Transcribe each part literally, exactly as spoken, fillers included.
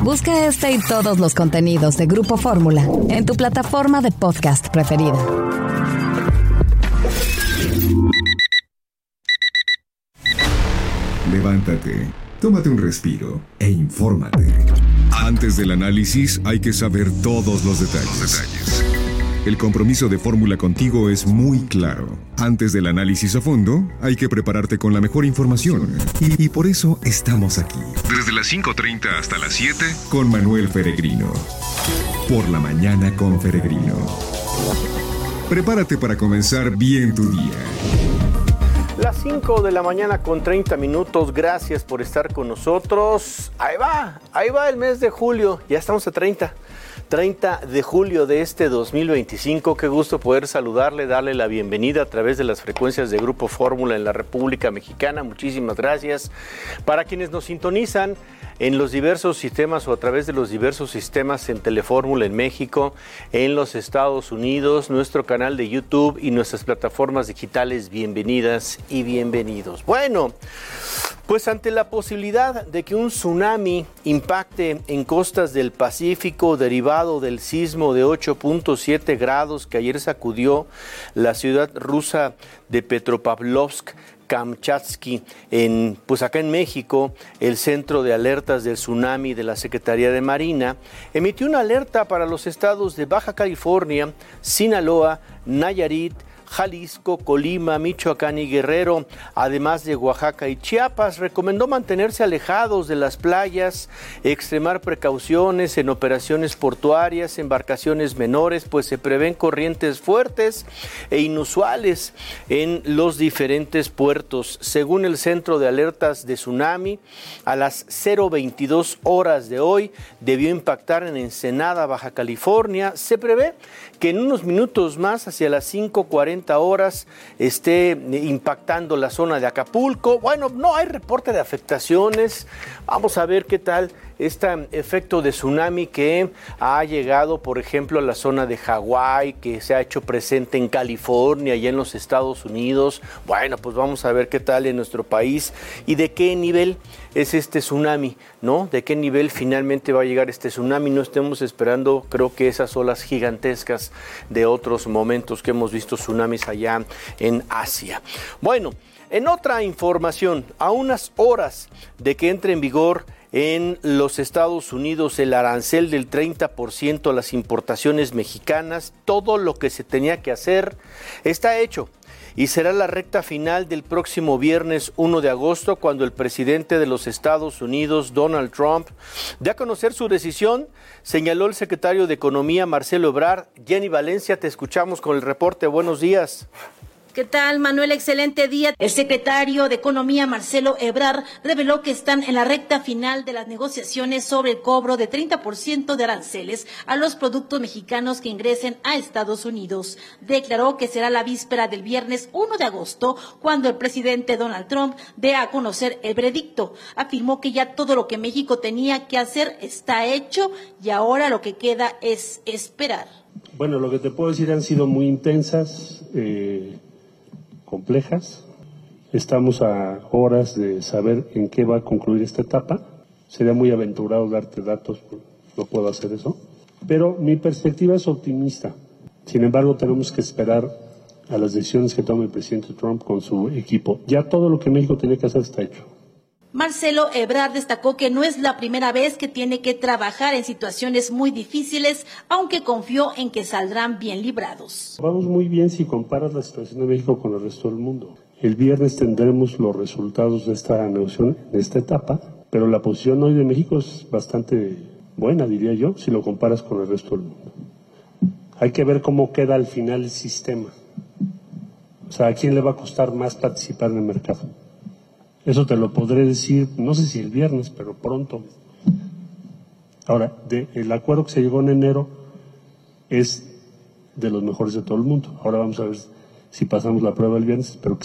Busca este y todos los contenidos de Grupo Fórmula en tu plataforma de podcast preferida. Levántate, tómate un respiro e infórmate. Antes del análisis hay que saber todos los detalles. Los detalles. El compromiso de Fórmula contigo es muy claro. Antes del análisis a fondo, hay que prepararte con la mejor información. Y, y por eso estamos aquí. Desde las cinco treinta hasta las siete, con Manuel Feregrino. Por la mañana con Feregrino. Prepárate para comenzar bien tu día. Las cinco de la mañana con treinta minutos, gracias por estar con nosotros. Ahí va, ahí va el mes de julio, ya estamos a treinta. treinta de julio de este dos mil veinticinco, qué gusto poder saludarle, darle la bienvenida a través de las frecuencias de Grupo Fórmula en la República Mexicana, muchísimas gracias. Para quienes nos sintonizan en los diversos sistemas o a través de los diversos sistemas en Telefórmula en México, en los Estados Unidos, nuestro canal de YouTube y nuestras plataformas digitales, bienvenidas y bienvenidos. Bueno, pues ante la posibilidad de que un tsunami impacte en costas del Pacífico derivado del sismo de ocho punto siete grados que ayer sacudió la ciudad rusa de Petropavlovsk, Kamchatsky, en, pues acá en México, el Centro de Alertas del Tsunami de la Secretaría de Marina emitió una alerta para los estados de Baja California, Sinaloa, Nayarit, Jalisco, Colima, Michoacán y Guerrero, además de Oaxaca y Chiapas. Recomendó mantenerse alejados de las playas, extremar precauciones en operaciones portuarias, embarcaciones menores, pues se prevén corrientes fuertes e inusuales en los diferentes puertos. Según el Centro de Alertas de Tsunami, a las cero veintidós horas de hoy debió impactar en Ensenada, Baja California. Se prevé que en unos minutos más, hacia las cinco cuarenta horas, esté impactando la zona de Acapulco. Bueno, no hay reporte de afectaciones. Vamos a ver qué tal este efecto de tsunami que ha llegado, por ejemplo, a la zona de Hawái, que se ha hecho presente en California y en los Estados Unidos. Bueno, pues vamos a ver qué tal en nuestro país y de qué nivel es este tsunami, ¿no? De qué nivel finalmente va a llegar este tsunami. No estemos esperando, creo que esas olas gigantescas de otros momentos que hemos visto tsunamis allá en Asia. Bueno, en otra información, a unas horas de que entre en vigor en los Estados Unidos el arancel del treinta por ciento a las importaciones mexicanas, todo lo que se tenía que hacer está hecho. Y será la recta final del próximo viernes uno de agosto cuando el presidente de los Estados Unidos, Donald Trump, dé a conocer su decisión, señaló el secretario de Economía, Marcelo Ebrard. Jenny Valencia, te escuchamos con el reporte. Buenos días. ¿Qué tal, Manuel? Excelente día. El secretario de Economía, Marcelo Ebrard, reveló que están en la recta final de las negociaciones sobre el cobro de treinta por ciento de aranceles a los productos mexicanos que ingresen a Estados Unidos. Declaró que será la víspera del viernes uno de agosto cuando el presidente Donald Trump dé a conocer el veredicto. Afirmó que ya todo lo que México tenía que hacer está hecho y ahora lo que queda es esperar. Bueno, lo que te puedo decir han sido muy intensas, eh... complejas. Estamos a horas de saber en qué va a concluir esta etapa. Sería muy aventurado darte datos, no puedo hacer eso. Pero mi perspectiva es optimista. Sin embargo, tenemos que esperar a las decisiones que tome el presidente Trump con su equipo. Ya todo lo que México tiene que hacer está hecho. Marcelo Ebrard destacó que no es la primera vez que tiene que trabajar en situaciones muy difíciles, aunque confió en que saldrán bien librados. Vamos muy bien si comparas la situación de México con el resto del mundo. El viernes tendremos los resultados de esta negociación, de esta etapa, pero la posición hoy de México es bastante buena, diría yo, si lo comparas con el resto del mundo. Hay que ver cómo queda al final el sistema. O sea, ¿a quién le va a costar más participar en el mercado? Eso te lo podré decir, no sé si el viernes, pero pronto. Ahora, de, el acuerdo que se llegó en enero es de los mejores de todo el mundo. Ahora vamos a ver si pasamos la prueba el viernes, pero que sí.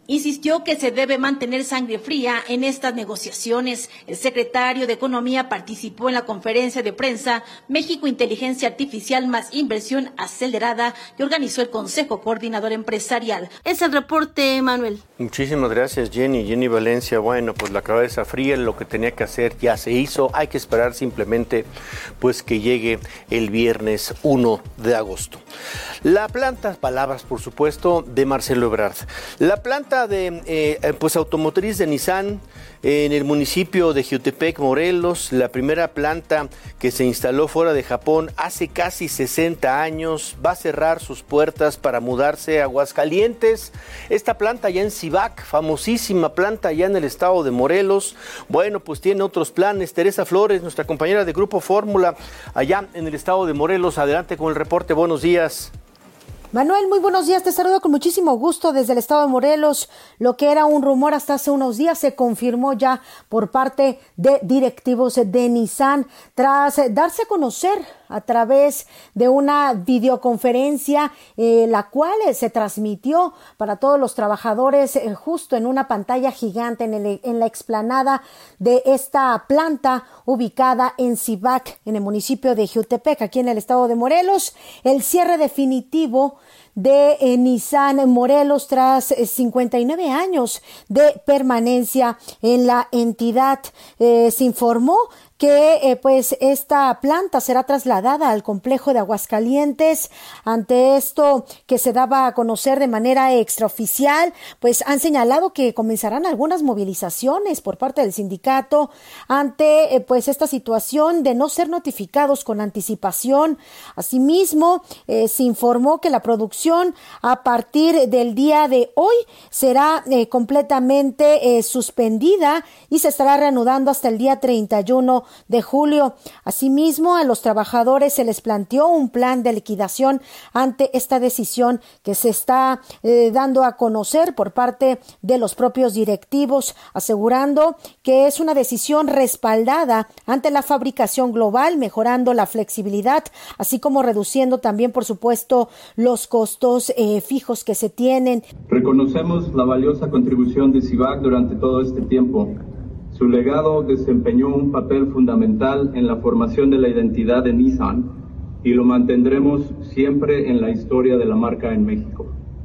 Insistió que se debe mantener sangre fría en estas negociaciones. El secretario de Economía participó en la conferencia de prensa México Inteligencia Artificial más Inversión Acelerada que organizó el Consejo Coordinador Empresarial. Es el reporte, Manuel. Muchísimas gracias, Jenny. Jenny Valencia, bueno, pues la cabeza fría, lo que tenía que hacer ya se hizo. Hay que esperar simplemente pues que llegue el viernes uno de agosto. La planta, palabras por supuesto, de Marcelo Ebrard. La planta de eh, pues automotriz de Nissan en el municipio de Jiutepec, Morelos, la primera planta que se instaló fuera de Japón hace casi sesenta años, va a cerrar sus puertas para mudarse a Aguascalientes. Esta planta ya en Cibac, famosísima planta ya en el estado de Morelos, bueno, pues tiene otros planes. Teresa Flores, nuestra compañera de Grupo Fórmula, allá en el estado de Morelos, adelante con el reporte, buenos días. Manuel, muy buenos días, te saludo con muchísimo gusto desde el estado de Morelos. Lo que era un rumor hasta hace unos días se confirmó ya por parte de directivos de Nissan tras darse a conocer a través de una videoconferencia, eh, la cual eh, se transmitió para todos los trabajadores eh, justo en una pantalla gigante en, el, en la explanada de esta planta ubicada en Cibac, en el municipio de Jiutepec, aquí en el estado de Morelos. El cierre definitivo de eh, Nissan Morelos tras eh, cincuenta y nueve años de permanencia en la entidad. Eh, se informó que eh, pues esta planta será trasladada al complejo de Aguascalientes. Ante esto que se daba a conocer de manera extraoficial, pues han señalado que comenzarán algunas movilizaciones por parte del sindicato ante eh, pues esta situación de no ser notificados con anticipación. Asimismo, eh, se informó que la producción a partir del día de hoy será eh, completamente eh, suspendida y se estará reanudando hasta el día treinta y uno de julio. Asimismo, a los trabajadores se les planteó un plan de liquidación ante esta decisión que se está eh, dando a conocer por parte de los propios directivos, asegurando que es una decisión respaldada ante la fabricación global, mejorando la flexibilidad, así como reduciendo también, por supuesto, los costos eh, fijos que se tienen. Reconocemos la valiosa contribución de Cibac durante todo este tiempo. Su legado desempeñó un papel fundamental en la formación de la identidad de Nissan y lo mantendremos siempre en la historia de la marca en México.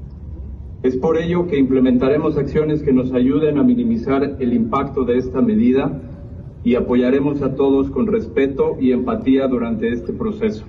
Es por ello que implementaremos acciones que nos ayuden a minimizar el impacto de esta medida y apoyaremos a todos con respeto y empatía durante este proceso,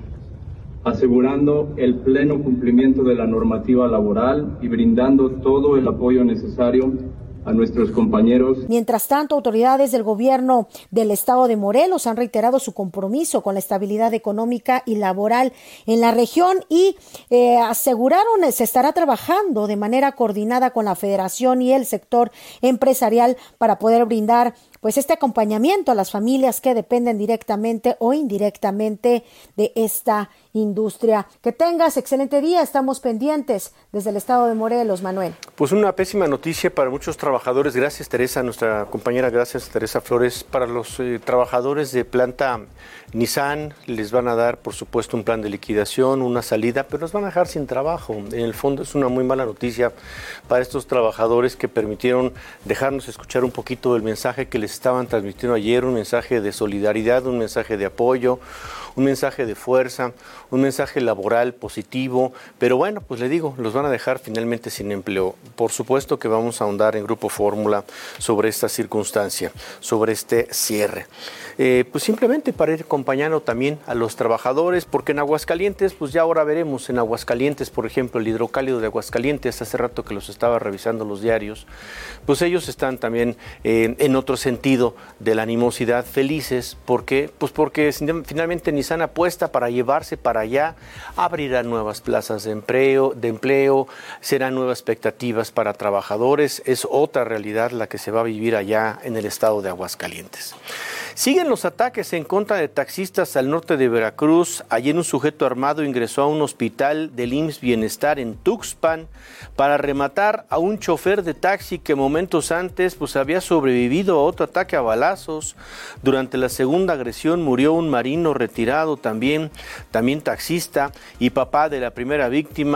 asegurando el pleno cumplimiento de la normativa laboral y brindando todo el apoyo necesario a nuestros compañeros. Mientras tanto, autoridades del gobierno del estado de Morelos han reiterado su compromiso con la estabilidad económica y laboral en la región y eh, aseguraron que se estará trabajando de manera coordinada con la federación y el sector empresarial para poder brindar pues este acompañamiento a las familias que dependen directamente o indirectamente de esta industria. Que tengas excelente día, estamos pendientes desde el estado de Morelos, Manuel. Pues una pésima noticia para muchos trabajadores. Gracias, Teresa, nuestra compañera, gracias, Teresa Flores. Para los eh, trabajadores de planta Nissan les van a dar, por supuesto, un plan de liquidación, una salida, pero los van a dejar sin trabajo. En el fondo es una muy mala noticia para estos trabajadores que permitieron dejarnos escuchar un poquito del mensaje que les estaban transmitiendo ayer, un mensaje de solidaridad, un mensaje de apoyo, un mensaje de fuerza, un mensaje laboral positivo, pero bueno, pues le digo, los van a dejar finalmente sin empleo. Por supuesto que vamos a ahondar en Grupo Fórmula sobre esta circunstancia, sobre este cierre. Eh, pues simplemente para ir acompañando también a los trabajadores, porque en Aguascalientes, pues ya ahora veremos, en Aguascalientes, por ejemplo, el hidrocálido de Aguascalientes, hace rato que los estaba revisando los diarios, pues ellos están también eh, en otro sentido de la animosidad, felices, ¿por qué? Pues porque finalmente Nissan apuesta para llevarse para allá, abrirá nuevas plazas de empleo, de empleo, serán nuevas expectativas para trabajadores, es otra realidad la que se va a vivir allá en el estado de Aguascalientes. Siguen los ataques en contra de taxistas al norte de Veracruz. Ayer un sujeto armado ingresó a un hospital del I M S S Bienestar en Tuxpan para rematar a un chofer de taxi que momentos antes pues, había sobrevivido a otro ataque a balazos. Durante la segunda agresión murió un marino retirado también, también taxista y papá de la primera víctima,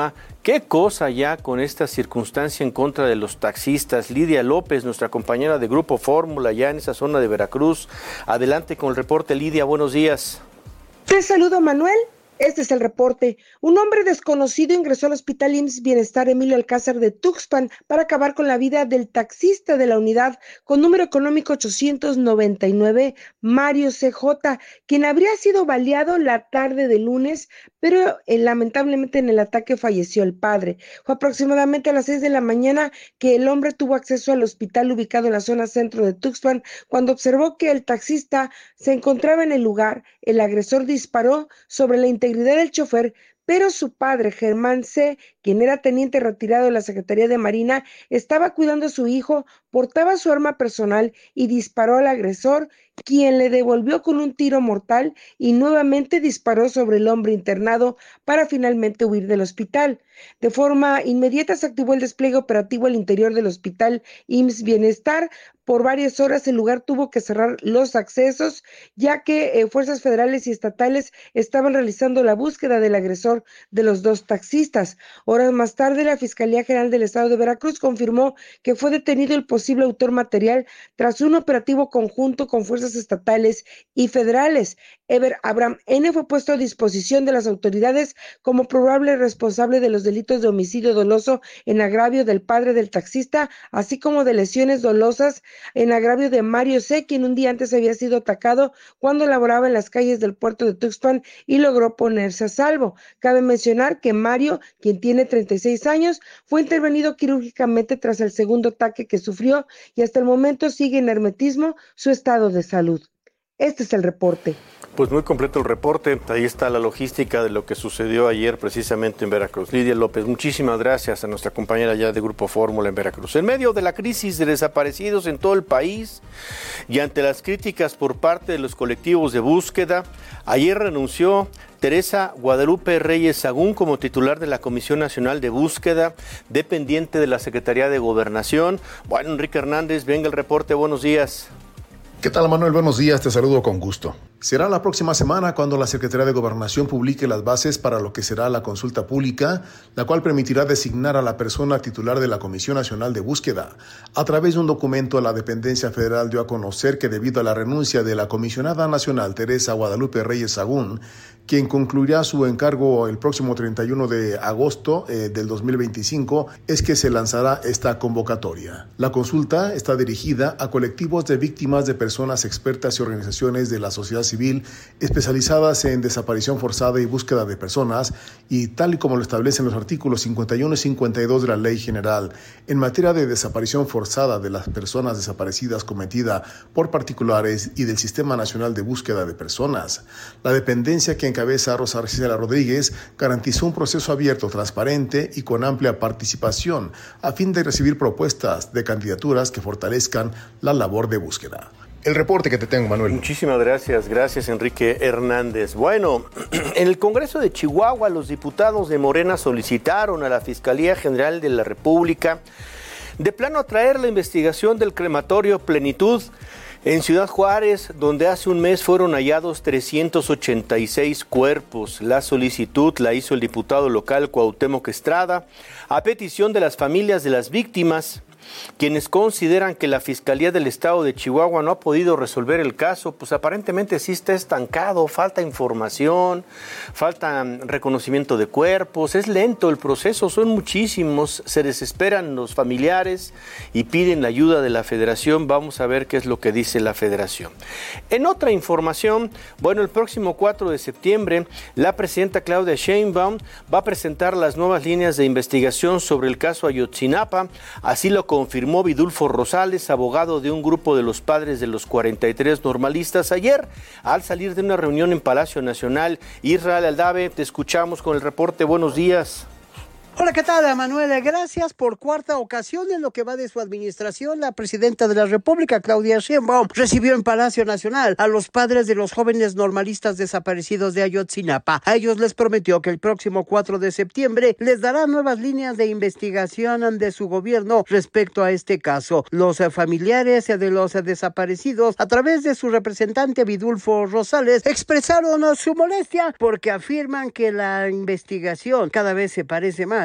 Qué cosa ya con esta circunstancia en contra de los taxistas. Lidia López, nuestra compañera de Grupo Fórmula, ya en esa zona de Veracruz. Adelante con el reporte, Lidia, buenos días. Te saludo, Manuel. Este es el reporte. Un hombre desconocido ingresó al Hospital I M S S Bienestar Emilio Alcázar de Tuxpan para acabar con la vida del taxista de la unidad con número económico ochocientos noventa y nueve, Mario C J, quien habría sido baleado la tarde del lunes, pero eh, lamentablemente en el ataque falleció el padre. Fue aproximadamente a las seis de la mañana que el hombre tuvo acceso al hospital ubicado en la zona centro de Tuxpan. Cuando observó que el taxista se encontraba en el lugar, el agresor disparó sobre la integridad del chofer, pero su padre, Germán C., quien era teniente retirado de la Secretaría de Marina, estaba cuidando a su hijo, portaba su arma personal y disparó al agresor, quien le devolvió con un tiro mortal y nuevamente disparó sobre el hombre internado para finalmente huir del hospital. De forma inmediata se activó el despliegue operativo al interior del hospital I M S S Bienestar. Por varias horas el lugar tuvo que cerrar los accesos, ya que eh, fuerzas federales y estatales estaban realizando la búsqueda del agresor de los dos taxistas. Horas más tarde, la Fiscalía General del Estado de Veracruz confirmó que fue detenido el posible autor material tras un operativo conjunto con fuerzas estatales y federales. Ever Abraham N. fue puesto a disposición de las autoridades como probable responsable de los delitos de homicidio doloso en agravio del padre del taxista, así como de lesiones dolosas en agravio de Mario C., quien un día antes había sido atacado cuando laboraba en las calles del puerto de Tuxpan y logró ponerse a salvo. Cabe mencionar que Mario, quien tiene treinta y seis años, fue intervenido quirúrgicamente tras el segundo ataque que sufrió y hasta el momento sigue en hermetismo su estado de salud. Este es el reporte. Pues muy completo el reporte, ahí está la logística de lo que sucedió ayer precisamente en Veracruz. Lidia López, muchísimas gracias a nuestra compañera ya de Grupo Fórmula en Veracruz. En medio de la crisis de desaparecidos en todo el país y ante las críticas por parte de los colectivos de búsqueda, ayer renunció Teresa Guadalupe Reyes Sagún como titular de la Comisión Nacional de Búsqueda, dependiente de la Secretaría de Gobernación. Bueno, Enrique Hernández, venga el reporte, buenos días. ¿Qué tal, Manuel? Buenos días, te saludo con gusto. Será la próxima semana cuando la Secretaría de Gobernación publique las bases para lo que será la consulta pública, la cual permitirá designar a la persona titular de la Comisión Nacional de Búsqueda. A través de un documento, la dependencia federal dio a conocer que debido a la renuncia de la comisionada nacional Teresa Guadalupe Reyes Sagún, quien concluirá su encargo el próximo treinta y uno de agosto eh, del dos mil veinticinco, es que se lanzará esta convocatoria. La consulta está dirigida a colectivos de víctimas de personas expertas y organizaciones de la sociedad civil especializadas en desaparición forzada y búsqueda de personas, y tal y como lo establecen los artículos cincuenta y uno y cincuenta y dos de la Ley General en materia de desaparición forzada de las personas desaparecidas cometida por particulares y del Sistema Nacional de Búsqueda de Personas. La dependencia que encabeza Rosa Arcila Rodríguez garantizó un proceso abierto, transparente y con amplia participación a fin de recibir propuestas de candidaturas que fortalezcan la labor de búsqueda. El reporte que te tengo, Manuel. Muchísimas gracias, gracias Enrique Hernández. Bueno, en el Congreso de Chihuahua, los diputados de Morena solicitaron a la Fiscalía General de la República de plano atraer la investigación del crematorio Plenitud en Ciudad Juárez, donde hace un mes fueron hallados trescientos ochenta y seis cuerpos. La solicitud la hizo el diputado local Cuauhtémoc Estrada a petición de las familias de las víctimas, quienes consideran que la Fiscalía del Estado de Chihuahua no ha podido resolver el caso. Pues aparentemente sí está estancado, falta información, falta reconocimiento de cuerpos, es lento el proceso, son muchísimos, se desesperan los familiares y piden la ayuda de la Federación. Vamos a ver qué es lo que dice la Federación. En otra información, bueno, el próximo cuatro de septiembre, la presidenta Claudia Sheinbaum va a presentar las nuevas líneas de investigación sobre el caso Ayotzinapa, así lo confirmó Vidulfo Rosales, abogado de un grupo de los padres de los cuarenta y tres normalistas, ayer al salir de una reunión en Palacio Nacional. Israel Aldave, te escuchamos con el reporte. Buenos días. Hola, ¿qué tal, Manuel? Gracias. Por cuarta ocasión en lo que va de su administración, la presidenta de la República, Claudia Sheinbaum, recibió en Palacio Nacional a los padres de los jóvenes normalistas desaparecidos de Ayotzinapa. A ellos les prometió que el próximo cuatro de septiembre les dará nuevas líneas de investigación de su gobierno respecto a este caso. Los familiares de los desaparecidos, a través de su representante Vidulfo Rosales, expresaron su molestia porque afirman que la investigación cada vez se parece más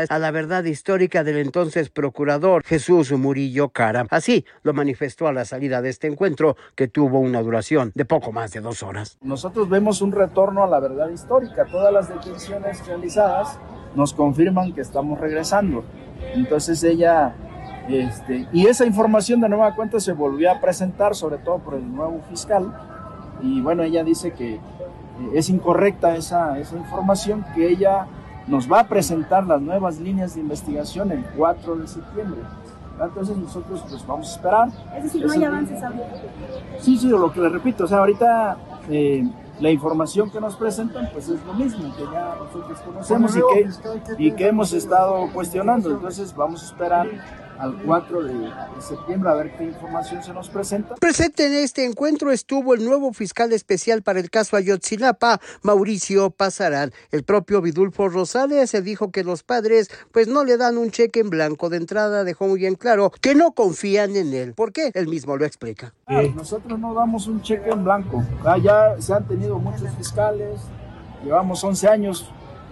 apuesta a la verdad histórica del entonces procurador Jesús Murillo Caram. Así lo manifestó a la salida de este encuentro, que tuvo una duración de poco más de dos horas. Nosotros vemos un retorno a la verdad histórica. Todas las detenciones realizadas nos confirman que estamos regresando. Entonces ella, este, y esa información de nueva cuenta se volvió a presentar, sobre todo por el nuevo fiscal, y bueno, ella dice que es incorrecta esa, esa información, que ella nos va a presentar las nuevas líneas de investigación el cuatro de septiembre. Entonces nosotros pues vamos a esperar. Es decir, no hay avances ahorita. Sí, sí, lo que le repito, o sea, ahorita eh, la información que nos presentan pues es lo mismo que ya nosotros conocemos y que, y que hemos estado cuestionando. Entonces vamos a esperar al cuatro de septiembre a ver qué información se nos presenta. Presente en este encuentro estuvo el nuevo fiscal especial para el caso Ayotzinapa, Mauricio Pasarán. El propio Vidulfo Rosales se dijo que los padres pues no le dan un cheque en blanco. De entrada dejó muy bien claro que no confían en él. ¿Por qué? Él mismo lo explica. Ah, nosotros no damos un cheque en blanco. Ah, ya se han tenido muchos fiscales, llevamos once años,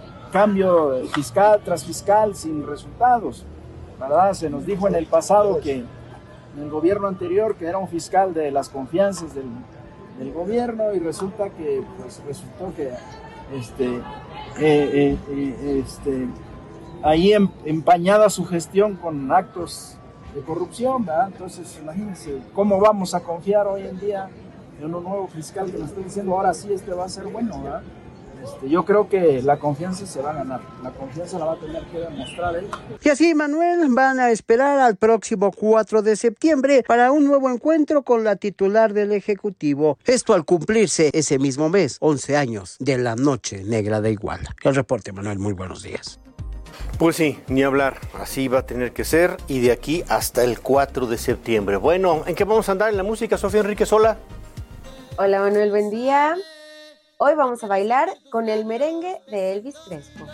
cambio fiscal tras fiscal sin resultados. ¿Verdad? Se nos dijo en el pasado que en el gobierno anterior que era un fiscal de las confianzas del, del gobierno, y resulta que pues resultó que este, eh, eh, eh, este, ahí em, empañada su gestión con actos de corrupción, ¿verdad? Entonces imagínense cómo vamos a confiar hoy en día en un nuevo fiscal que nos está diciendo ahora sí este va a ser bueno, ¿verdad? Este, yo creo que la confianza se va a ganar, la confianza la va a tener que demostrar él. Y así, Manuel, van a esperar al próximo cuatro de septiembre para un nuevo encuentro con la titular del Ejecutivo. Esto al cumplirse ese mismo mes, once años de la Noche Negra de Iguala. El reporte, Manuel, muy buenos días. Pues sí, ni hablar, así va a tener que ser, y de aquí hasta el cuatro de septiembre. Bueno, ¿en qué vamos a andar en la música, Sofía Enríquez? Hola. Hola, Manuel, buen día. Hoy vamos a bailar con el merengue de Elvis Crespo.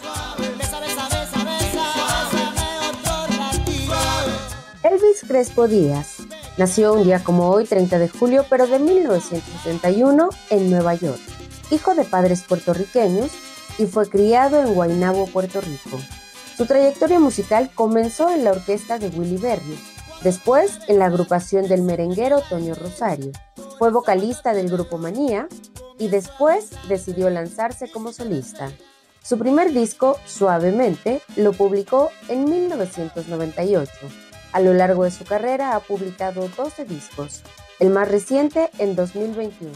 Elvis Crespo Díaz nació un día como hoy, treinta de julio, pero de mil novecientos setenta y uno, en Nueva York, hijo de padres puertorriqueños, y fue criado en Guaynabo, Puerto Rico. Su trayectoria musical comenzó en la orquesta de Willy Berry, después en la agrupación del merenguero Toño Rosario. Fue vocalista del grupo Manía, y después decidió lanzarse como solista. Su primer disco, Suavemente, lo publicó en mil novecientos noventa y ocho. A lo largo de su carrera ha publicado doce discos, el más reciente en dos mil veintiuno.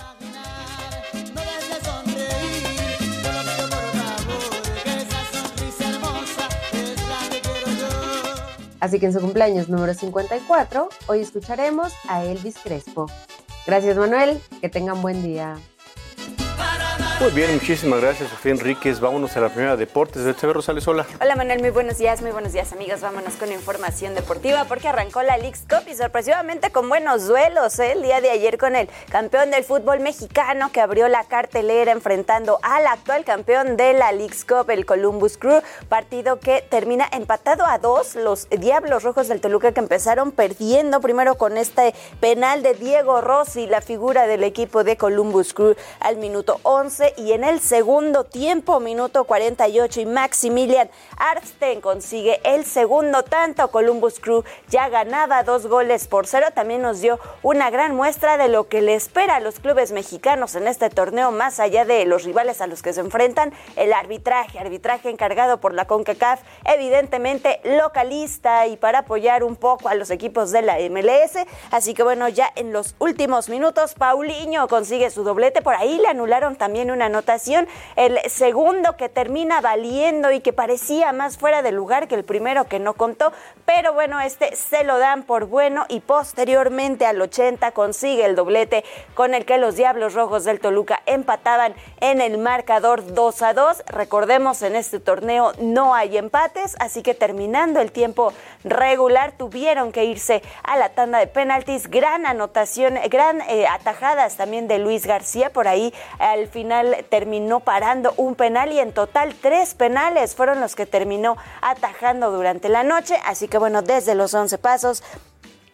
Así que en su cumpleaños número cincuenta y cuatro, hoy escucharemos a Elvis Crespo. Gracias, Manuel, que tengan buen día. Muy bien, muchísimas gracias, Sofía Enríquez. Vámonos a la primera de deportes. Betsabe Rosales, hola. Hola, Manuel, muy buenos días, muy buenos días, amigos. Vámonos con información deportiva porque arrancó la Leagues Cup y sorpresivamente con buenos duelos, ¿eh? El día de ayer con el campeón del fútbol mexicano que abrió la cartelera enfrentando al actual campeón de la Leagues Cup, el Columbus Crew, partido que termina empatado a dos. Los Diablos Rojos del Toluca, que empezaron perdiendo primero con este penal de Diego Rossi, la figura del equipo de Columbus Crew, al minuto once, y en el segundo tiempo, minuto cuarenta y ocho, y Maximilian Arsten consigue el segundo tanto. Columbus Crew ya ganaba dos goles por cero. También nos dio una gran muestra de lo que le espera a los clubes mexicanos en este torneo, más allá de los rivales a los que se enfrentan. El arbitraje, arbitraje encargado por la CONCACAF, evidentemente localista y para apoyar un poco a los equipos de la M L S. Así que bueno, ya en los últimos minutos, Paulinho consigue su doblete. Por ahí le anularon también una anotación, el segundo que termina valiendo y que parecía más fuera de lugar que el primero, que no contó, pero bueno, este se lo dan por bueno, y posteriormente al ochenta consigue el doblete con el que los Diablos Rojos del Toluca empataban en el marcador dos a dos. Recordemos, en este torneo no hay empates, así que terminando el tiempo regular tuvieron que irse a la tanda de penaltis. Gran anotación, gran eh, atajadas también de Luis García. Por ahí al final terminó parando un penal, y en total tres penales fueron los que terminó atajando durante la noche. Así que bueno, desde los once pasos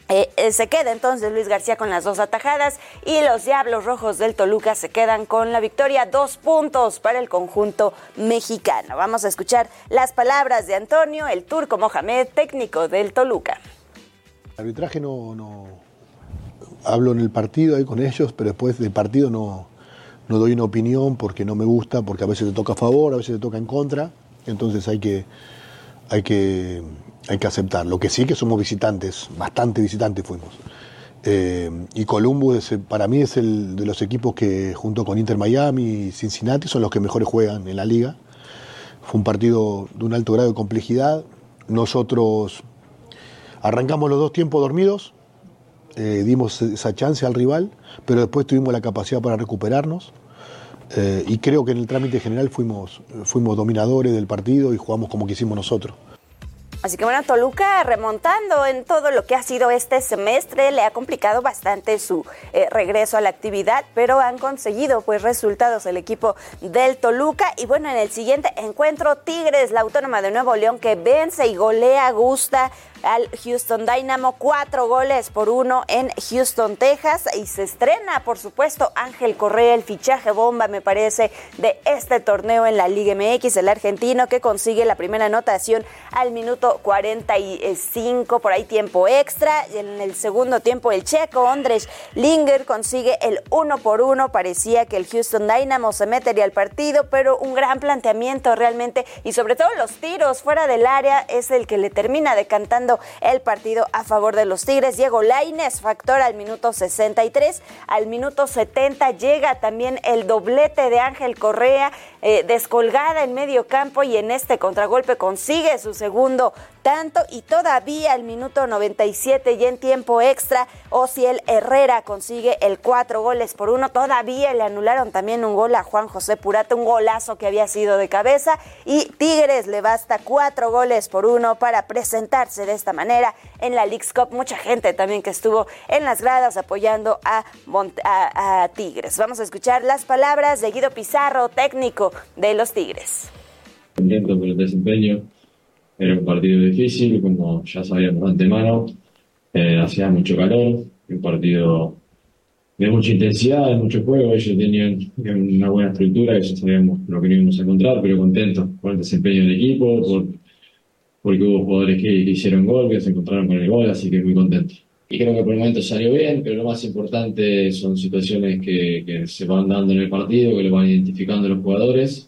Eh, eh, se queda entonces Luis García con las dos atajadas y los Diablos Rojos del Toluca se quedan con la victoria, dos puntos para el conjunto mexicano. Vamos a escuchar las palabras de Antonio el Turco Mohamed, técnico del Toluca. El arbitraje no, no hablo en el partido ahí con ellos, pero después del partido no, no doy una opinión porque no me gusta, porque a veces te toca a favor, a veces te toca en contra, entonces hay que, hay que, hay que aceptar. Lo que sí que somos visitantes, bastante visitantes fuimos. Eh, y Columbus es, para mí es el de los equipos que junto con Inter Miami y Cincinnati son los que mejores juegan en la liga. Fue un partido de un alto grado de complejidad. Nosotros arrancamos los dos tiempos dormidos, eh, dimos esa chance al rival, pero después tuvimos la capacidad para recuperarnos. Eh, y creo que en el trámite general fuimos, fuimos dominadores del partido y jugamos como quisimos nosotros. Así que bueno, Toluca remontando en todo lo que ha sido este semestre, le ha complicado bastante su eh, regreso a la actividad, pero han conseguido pues resultados el equipo del Toluca. Y bueno, en el siguiente encuentro, Tigres, la Autónoma de Nuevo León, que vence y golea, gusta al Houston Dynamo, cuatro goles por uno en Houston, Texas, y se estrena, por supuesto, Ángel Correa, el fichaje bomba, me parece, de este torneo en la Liga M X, el argentino que consigue la primera anotación al minuto cuarenta y cinco, por ahí tiempo extra, y en el segundo tiempo el checo Ondrej Linger consigue el uno por uno, parecía que el Houston Dynamo se metería al partido, pero un gran planteamiento realmente, y sobre todo los tiros fuera del área es el que le termina decantando el partido a favor de los Tigres. Diego Lainez, factor al minuto sesenta y tres, al minuto setenta llega también el doblete de Ángel Correa, eh, descolgada en medio campo, y en este contragolpe consigue su segundo tanto, y todavía al minuto noventa y siete y en tiempo extra Osiel Herrera consigue el cuatro goles por uno. Todavía le anularon también un gol a Juan José Purata, un golazo que había sido de cabeza, y Tigres le basta cuatro goles por uno para presentarse de esta manera en la Leagues Cup. Mucha gente también que estuvo en las gradas apoyando a, Mont- a, a Tigres. Vamos a escuchar las palabras de Guido Pizarro, técnico de los Tigres. Contento por el desempeño. Era un partido difícil, como ya sabíamos de antemano. Eh, hacía mucho calor, un partido de mucha intensidad, de mucho juego. Ellos tenían una buena estructura, ya sabíamos lo que íbamos a encontrar, pero contentos por el desempeño del equipo, por, porque hubo jugadores que, que hicieron gol, que se encontraron con el gol, así que muy contentos. Y creo que por el momento salió bien, pero lo más importante son situaciones que, que se van dando en el partido, que lo van identificando los jugadores.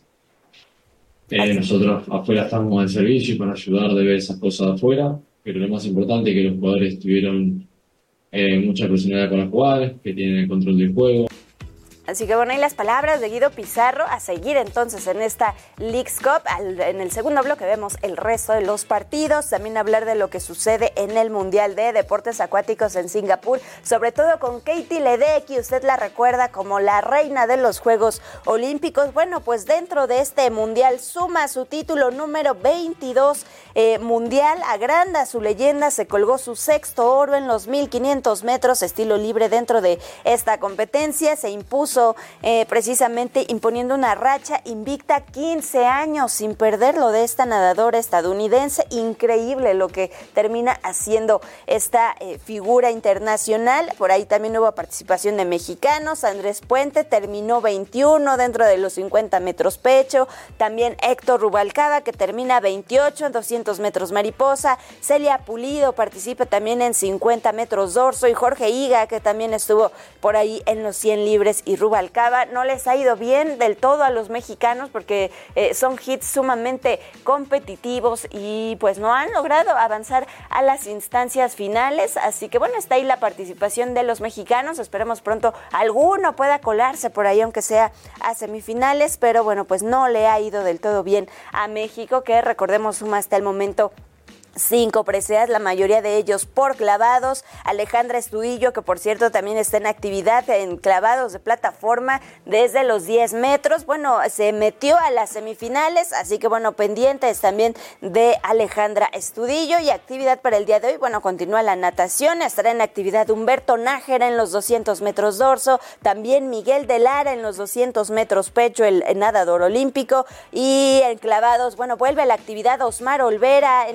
Eh, nosotros afuera estamos en servicio para ayudar de ver esas cosas afuera, pero lo más importante es que los jugadores tuvieron eh, mucha personalidad para jugar, que tienen el control del juego. Así que bueno, ahí las palabras de Guido Pizarro. A seguir entonces en esta Leagues Cup. Al, en el segundo bloque vemos el resto de los partidos. También hablar de lo que sucede en el Mundial de Deportes Acuáticos en Singapur. Sobre todo con Katie Ledecky. Usted la recuerda como la reina de los Juegos Olímpicos. Bueno, pues dentro de este Mundial suma su título número veintidós eh, mundial. Agranda su leyenda. Se colgó su sexto oro en los mil quinientos metros estilo libre dentro de esta competencia. Se impuso Eh, precisamente imponiendo una racha invicta, quince años sin perderlo, de esta nadadora estadounidense. Increíble lo que termina haciendo esta eh, figura internacional. Por ahí también hubo participación de mexicanos. Andrés Puente terminó veintiuno dentro de los cincuenta metros pecho. También Héctor Rubalcaba, que termina veintiocho en doscientos metros mariposa. Celia Pulido participa también en cincuenta metros dorso, y Jorge Higa, que también estuvo por ahí en los cien libres y Rubalcaba. No les ha ido bien del todo a los mexicanos porque eh, son hits sumamente competitivos y pues no han logrado avanzar a las instancias finales, así que bueno, está ahí la participación de los mexicanos. Esperemos pronto alguno pueda colarse por ahí, aunque sea a semifinales, pero bueno, pues no le ha ido del todo bien a México, que recordemos suma hasta el momento cinco preseas, la mayoría de ellos por clavados. Alejandra Estudillo, que por cierto también está en actividad en clavados de plataforma desde los diez metros, bueno, se metió a las semifinales, así que bueno, pendientes también de Alejandra Estudillo. Y actividad para el día de hoy, bueno, continúa la natación, estará en actividad Humberto Nájera en los doscientos metros dorso, también Miguel de Lara en los doscientos metros pecho, el, el nadador olímpico. Y en clavados, bueno, vuelve a la actividad Osmar Olvera, en esta ocasión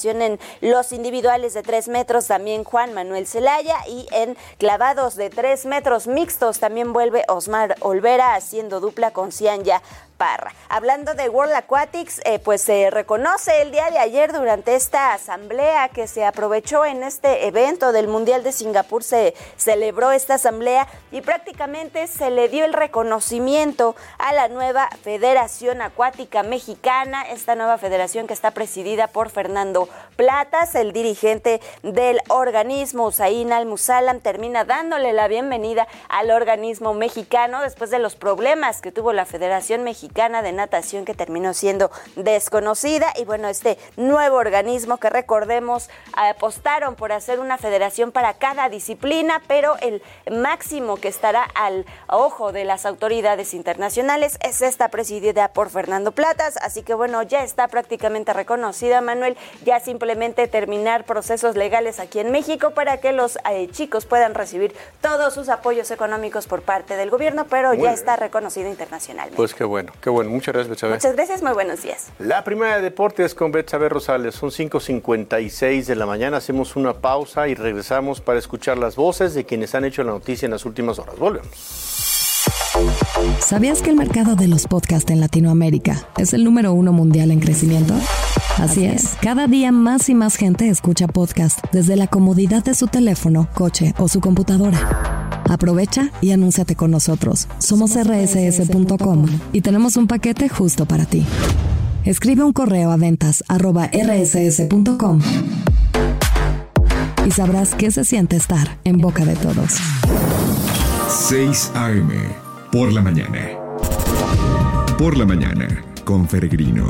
participación en los individuales de tres metros también Juan Manuel Zelaya, y en clavados de tres metros mixtos también vuelve Osmar Olvera haciendo dupla con Cianya Parra. Hablando de World Aquatics, eh, pues se reconoce el día de ayer durante esta asamblea que se aprovechó en este evento del Mundial de Singapur, se celebró esta asamblea y prácticamente se le dio el reconocimiento a la nueva Federación Acuática Mexicana, esta nueva federación que está presidida por Fernando Platas. El dirigente del organismo, Hussain Al-Musallam, termina dándole la bienvenida al organismo mexicano después de los problemas que tuvo la Federación Mexicana de Natación, que terminó siendo desconocida. Y bueno, este nuevo organismo que, recordemos, apostaron por hacer una federación para cada disciplina, pero el máximo que estará al ojo de las autoridades internacionales es esta, presidida por Fernando Platas. Así que bueno, ya está prácticamente reconocida, Manuel, ya simplemente terminar procesos legales aquí en México para que los eh, chicos puedan recibir todos sus apoyos económicos por parte del gobierno, pero Muy ya bien. está reconocido internacionalmente. Pues qué bueno. Qué bueno, muchas gracias, Betsabe. Muchas gracias, muy buenos días. La primera de deportes con Betsabe Rosales, son cinco cincuenta y seis de la mañana, hacemos una pausa y regresamos para escuchar las voces de quienes han hecho la noticia en las últimas horas. Volvemos. ¿Sabías que el mercado de los podcasts en Latinoamérica es el número uno mundial en crecimiento? Así es, cada día más y más gente escucha podcast desde la comodidad de su teléfono, coche o su computadora. Aprovecha y anúnciate con nosotros. Somos erre ese ese punto com y tenemos un paquete justo para ti. Escribe un correo a ventas arroba erre ese ese punto com y sabrás qué se siente estar en boca de todos. seis a eme, por la mañana. Por la mañana, con Peregrino.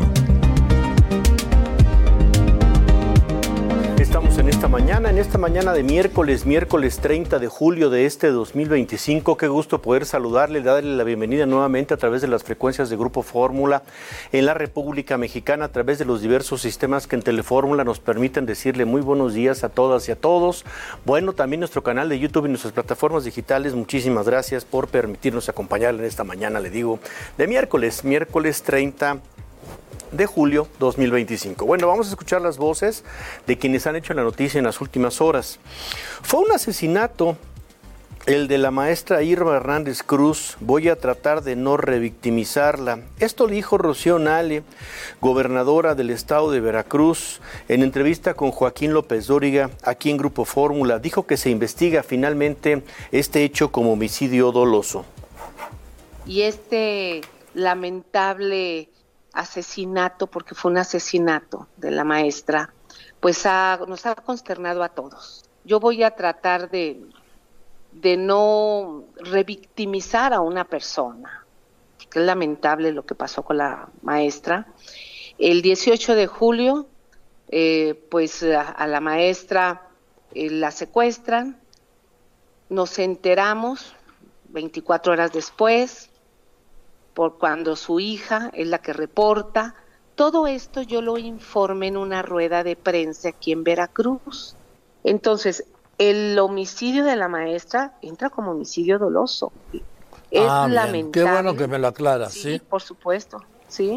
Estamos en esta mañana, en esta mañana de miércoles, miércoles treinta de julio de este dos mil veinticinco. Qué gusto poder saludarle, darle la bienvenida nuevamente a través de las frecuencias de Grupo Fórmula en la República Mexicana, a través de los diversos sistemas que en Telefórmula nos permiten decirle muy buenos días a todas y a todos. Bueno, también nuestro canal de YouTube y nuestras plataformas digitales, muchísimas gracias por permitirnos acompañarle en esta mañana, le digo, de miércoles, miércoles treinta de julio dos mil veinticinco. Bueno, vamos a escuchar las voces de quienes han hecho la noticia en las últimas horas. Fue un asesinato, el de la maestra Irma Hernández Cruz. Voy a tratar de no revictimizarla. Esto le dijo Rocío Nale, gobernadora del estado de Veracruz, en entrevista con Joaquín López Dóriga, aquí en Grupo Fórmula. Dijo que se investiga finalmente este hecho como homicidio doloso. Y este lamentable asesinato, porque fue un asesinato de la maestra, pues ha, nos ha consternado a todos. Yo voy a tratar de, de no revictimizar a una persona, que es lamentable lo que pasó con la maestra. El dieciocho de julio, eh, pues a, a la maestra eh, la secuestran, nos enteramos veinticuatro horas después, por cuando su hija es la que reporta. Todo esto yo lo informé en una rueda de prensa aquí en Veracruz. Entonces, el homicidio de la maestra entra como homicidio doloso. Es ah, lamentable. Qué bueno que me lo aclaras, ¿sí? Sí, por supuesto, sí.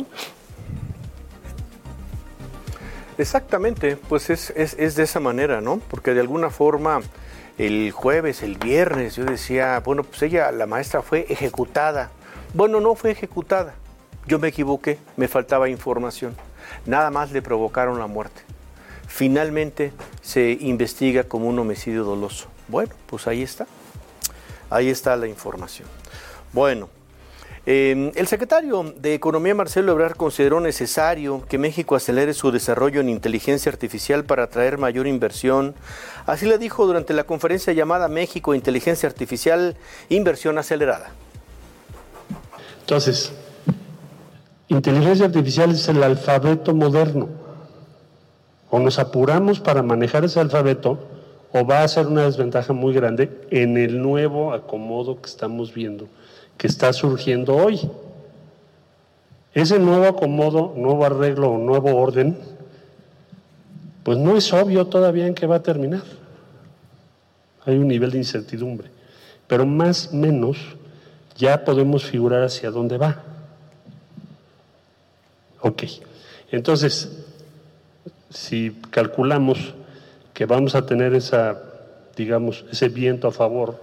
Exactamente, pues es, es, es de esa manera, ¿no? Porque de alguna forma el jueves, el viernes, yo decía, bueno, pues ella, la maestra fue ejecutada. Bueno, no fue ejecutada, yo me equivoqué, me faltaba información, nada más le provocaron la muerte. Finalmente se investiga como un homicidio doloso. Bueno, pues ahí está, ahí está la información. Bueno, eh, el secretario de Economía, Marcelo Ebrard, consideró necesario que México acelere su desarrollo en inteligencia artificial para atraer mayor inversión. Así le dijo durante la conferencia llamada México Inteligencia Artificial, Inversión Acelerada. Entonces, inteligencia artificial es el alfabeto moderno. O nos apuramos para manejar ese alfabeto, o va a ser una desventaja muy grande en el nuevo acomodo que estamos viendo, que está surgiendo hoy. Ese nuevo acomodo, nuevo arreglo o nuevo orden, pues no es obvio todavía en qué va a terminar. Hay un nivel de incertidumbre, pero más o menos ya podemos figurar hacia dónde va. Ok, entonces, si calculamos que vamos a tener esa, digamos, ese viento a favor,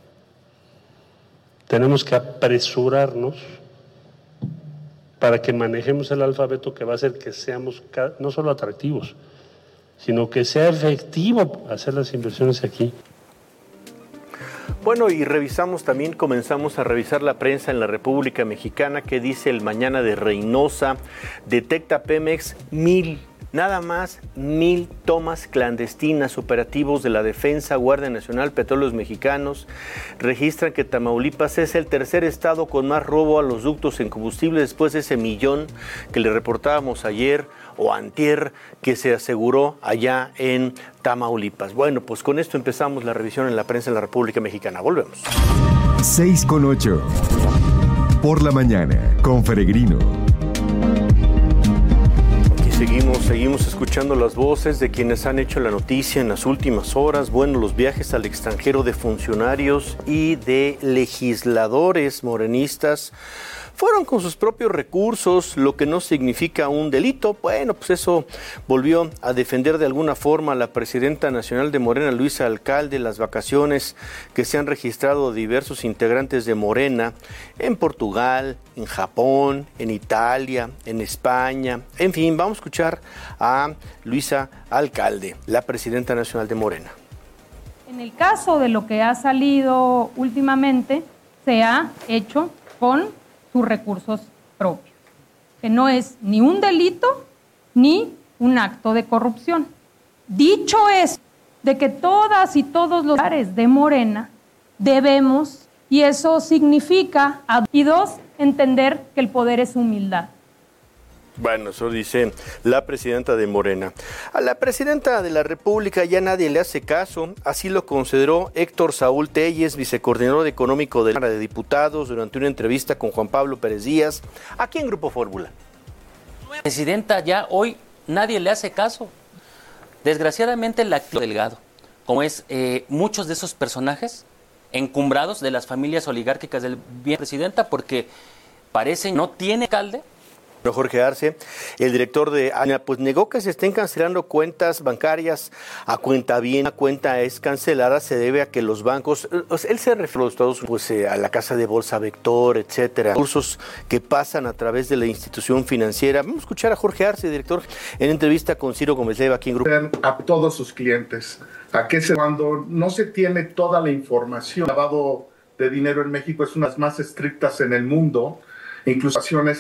tenemos que apresurarnos para que manejemos el alfabeto que va a hacer que seamos no solo atractivos, sino que sea efectivo hacer las inversiones aquí. Bueno, y revisamos también, comenzamos a revisar la prensa en la República Mexicana. ¿Qué dice el Mañana de Reynosa? Detecta Pemex mil, nada más mil tomas clandestinas, operativos de la Defensa, Guardia Nacional, Petróleos Mexicanos. Registran que Tamaulipas es el tercer estado con más robo a los ductos en combustible después de ese millón que le reportábamos ayer o antier que se aseguró allá en Tamaulipas. Bueno, pues con esto empezamos la revisión en la prensa en la República Mexicana. Volvemos. seis con ocho. Por la mañana, con Peregrino. Aquí seguimos, seguimos escuchando las voces de quienes han hecho la noticia en las últimas horas. Bueno, los viajes al extranjero de funcionarios y de legisladores morenistas fueron con sus propios recursos, lo que no significa un delito. Bueno, pues eso volvió a defender de alguna forma a la presidenta nacional de Morena, Luisa Alcalde, las vacaciones que se han registrado diversos integrantes de Morena en Portugal, en Japón, en Italia, en España. En fin, vamos a escuchar a Luisa Alcalde, la presidenta nacional de Morena. En el caso de lo que ha salido últimamente, se ha hecho con sus recursos propios, que no es ni un delito ni un acto de corrupción. Dicho eso, de que todas y todos los lugares de Morena debemos, y eso significa, y dos, entender que el poder es humildad. Bueno, eso dice la presidenta de Morena. A la presidenta de la República ya nadie le hace caso, así lo consideró Héctor Saúl Telles, vicecoordinador económico de la Cámara de Diputados, durante una entrevista con Juan Pablo Pérez Díaz, aquí en Grupo Fórmula. Presidenta, ya hoy nadie le hace caso. Desgraciadamente la Delgado, como es eh, muchos de esos personajes encumbrados de las familias oligárquicas del bien presidenta, porque parece no tiene alcalde. Jorge Arce, el director de A N A, pues negó que se estén cancelando cuentas bancarias a cuenta bien, a cuenta es cancelada, se debe a que los bancos, él se refirió a los Estados Unidos, pues, a la casa de bolsa Vector, etcétera, recursos que pasan a través de la institución financiera. Vamos a escuchar a Jorge Arce, director, en entrevista con Ciro Gómez Leiva aquí en Grupo. A todos sus clientes, a que se, cuando no se tiene toda la información, el lavado de dinero en México es una de las más estrictas en el mundo, incluso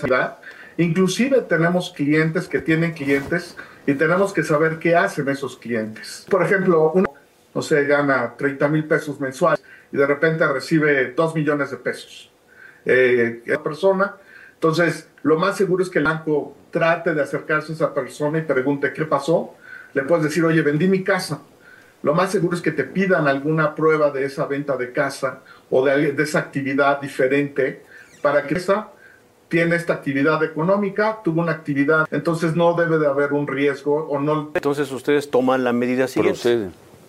Inclusive tenemos clientes que tienen clientes y tenemos que saber qué hacen esos clientes. Por ejemplo, uno, no sé, gana treinta mil pesos mensuales y de repente recibe dos millones de pesos. Eh, esa persona, entonces lo más seguro es que el banco trate de acercarse a esa persona y pregunte qué pasó. Le puedes decir, oye, vendí mi casa. Lo más seguro es que te pidan alguna prueba de esa venta de casa o de, de esa actividad diferente para que esa tiene esta actividad económica, tuvo una actividad, entonces no debe de haber un riesgo o no. Entonces ustedes toman la medida siguiente. Procede.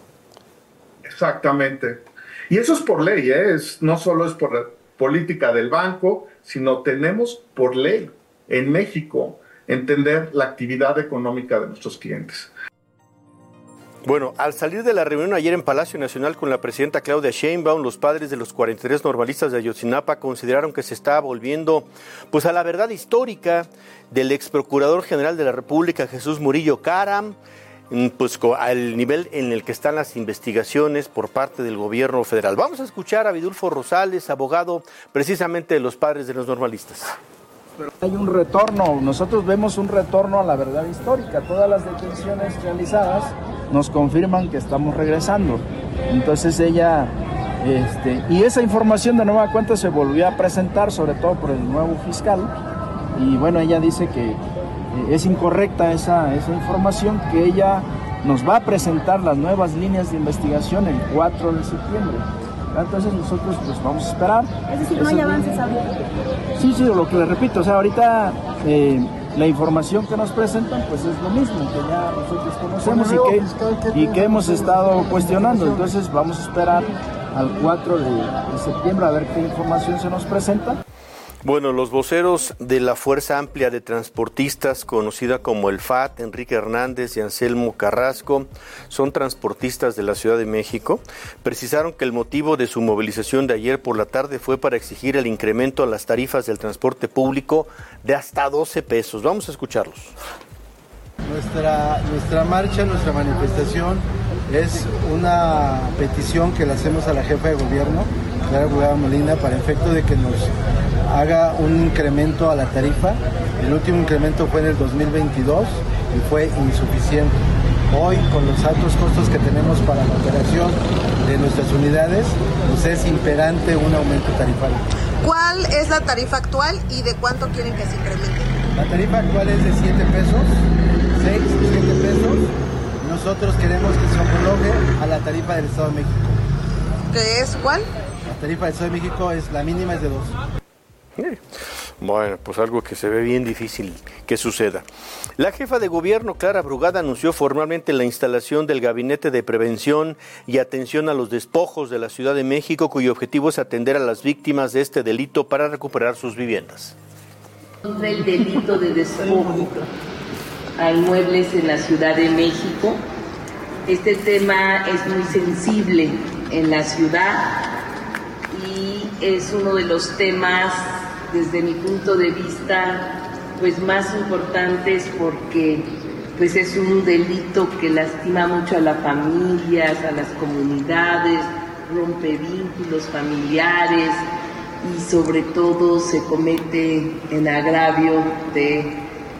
Exactamente. Y eso es por ley, ¿eh? Es, no solo es por la política del banco, sino tenemos por ley en México entender la actividad económica de nuestros clientes. Bueno, al salir de la reunión ayer en Palacio Nacional con la presidenta Claudia Sheinbaum, los padres de los cuarenta y tres normalistas de Ayotzinapa consideraron que se está volviendo pues a la verdad histórica del ex procurador general de la República, Jesús Murillo Caram, pues al nivel en el que están las investigaciones por parte del gobierno federal. Vamos a escuchar a Vidulfo Rosales, abogado precisamente de los padres de los normalistas. Pero hay un retorno, nosotros vemos un retorno a la verdad histórica. Todas las detenciones realizadas nos confirman que estamos regresando. Entonces ella, este, y esa información de nueva cuenta se volvió a presentar, sobre todo por el nuevo fiscal, y bueno, ella dice que eh, es incorrecta esa, esa información, que ella nos va a presentar las nuevas líneas de investigación el cuatro de septiembre. Entonces nosotros pues vamos a esperar. Es decir, no hay avances ahorita. Sí, sí, lo que les repito, o sea, ahorita eh, la información que nos presentan pues es lo mismo que ya nosotros conocemos y que, y que hemos estado cuestionando. Entonces vamos a esperar al cuatro de septiembre a ver qué información se nos presenta. Bueno, los voceros de la Fuerza Amplia de Transportistas, conocida como el F A T, Enrique Hernández y Anselmo Carrasco, son transportistas de la Ciudad de México, precisaron que el motivo de su movilización de ayer por la tarde fue para exigir el incremento a las tarifas del transporte público de hasta doce pesos. Vamos a escucharlos. Nuestra, nuestra marcha, nuestra manifestación es una petición que le hacemos a la jefa de gobierno, Clara Brugada Molina, para efecto de que nos haga un incremento a la tarifa. El último incremento fue en el dos mil veintidós y fue insuficiente. Hoy, con los altos costos que tenemos para la operación de nuestras unidades, pues es imperante un aumento tarifario. ¿Cuál es la tarifa actual y de cuánto quieren que se incremente? La tarifa actual es de siete pesos, seis o siete pesos. Nosotros queremos que se homologue a la tarifa del Estado de México. ¿Qué es cuál? La tarifa del Estado de México es, la mínima es de dos. Bueno, pues algo que se ve bien difícil que suceda. La jefa de gobierno, Clara Brugada, anunció formalmente la instalación del Gabinete de Prevención y Atención a los Despojos de la Ciudad de México, cuyo objetivo es atender a las víctimas de este delito para recuperar sus viviendas. Contra el delito de despojo a inmuebles en la Ciudad de México. Este tema es muy sensible en la ciudad y es uno de los temas, desde mi punto de vista, pues más importantes, porque pues es un delito que lastima mucho a las familias, a las comunidades, rompe vínculos familiares y sobre todo se comete en agravio de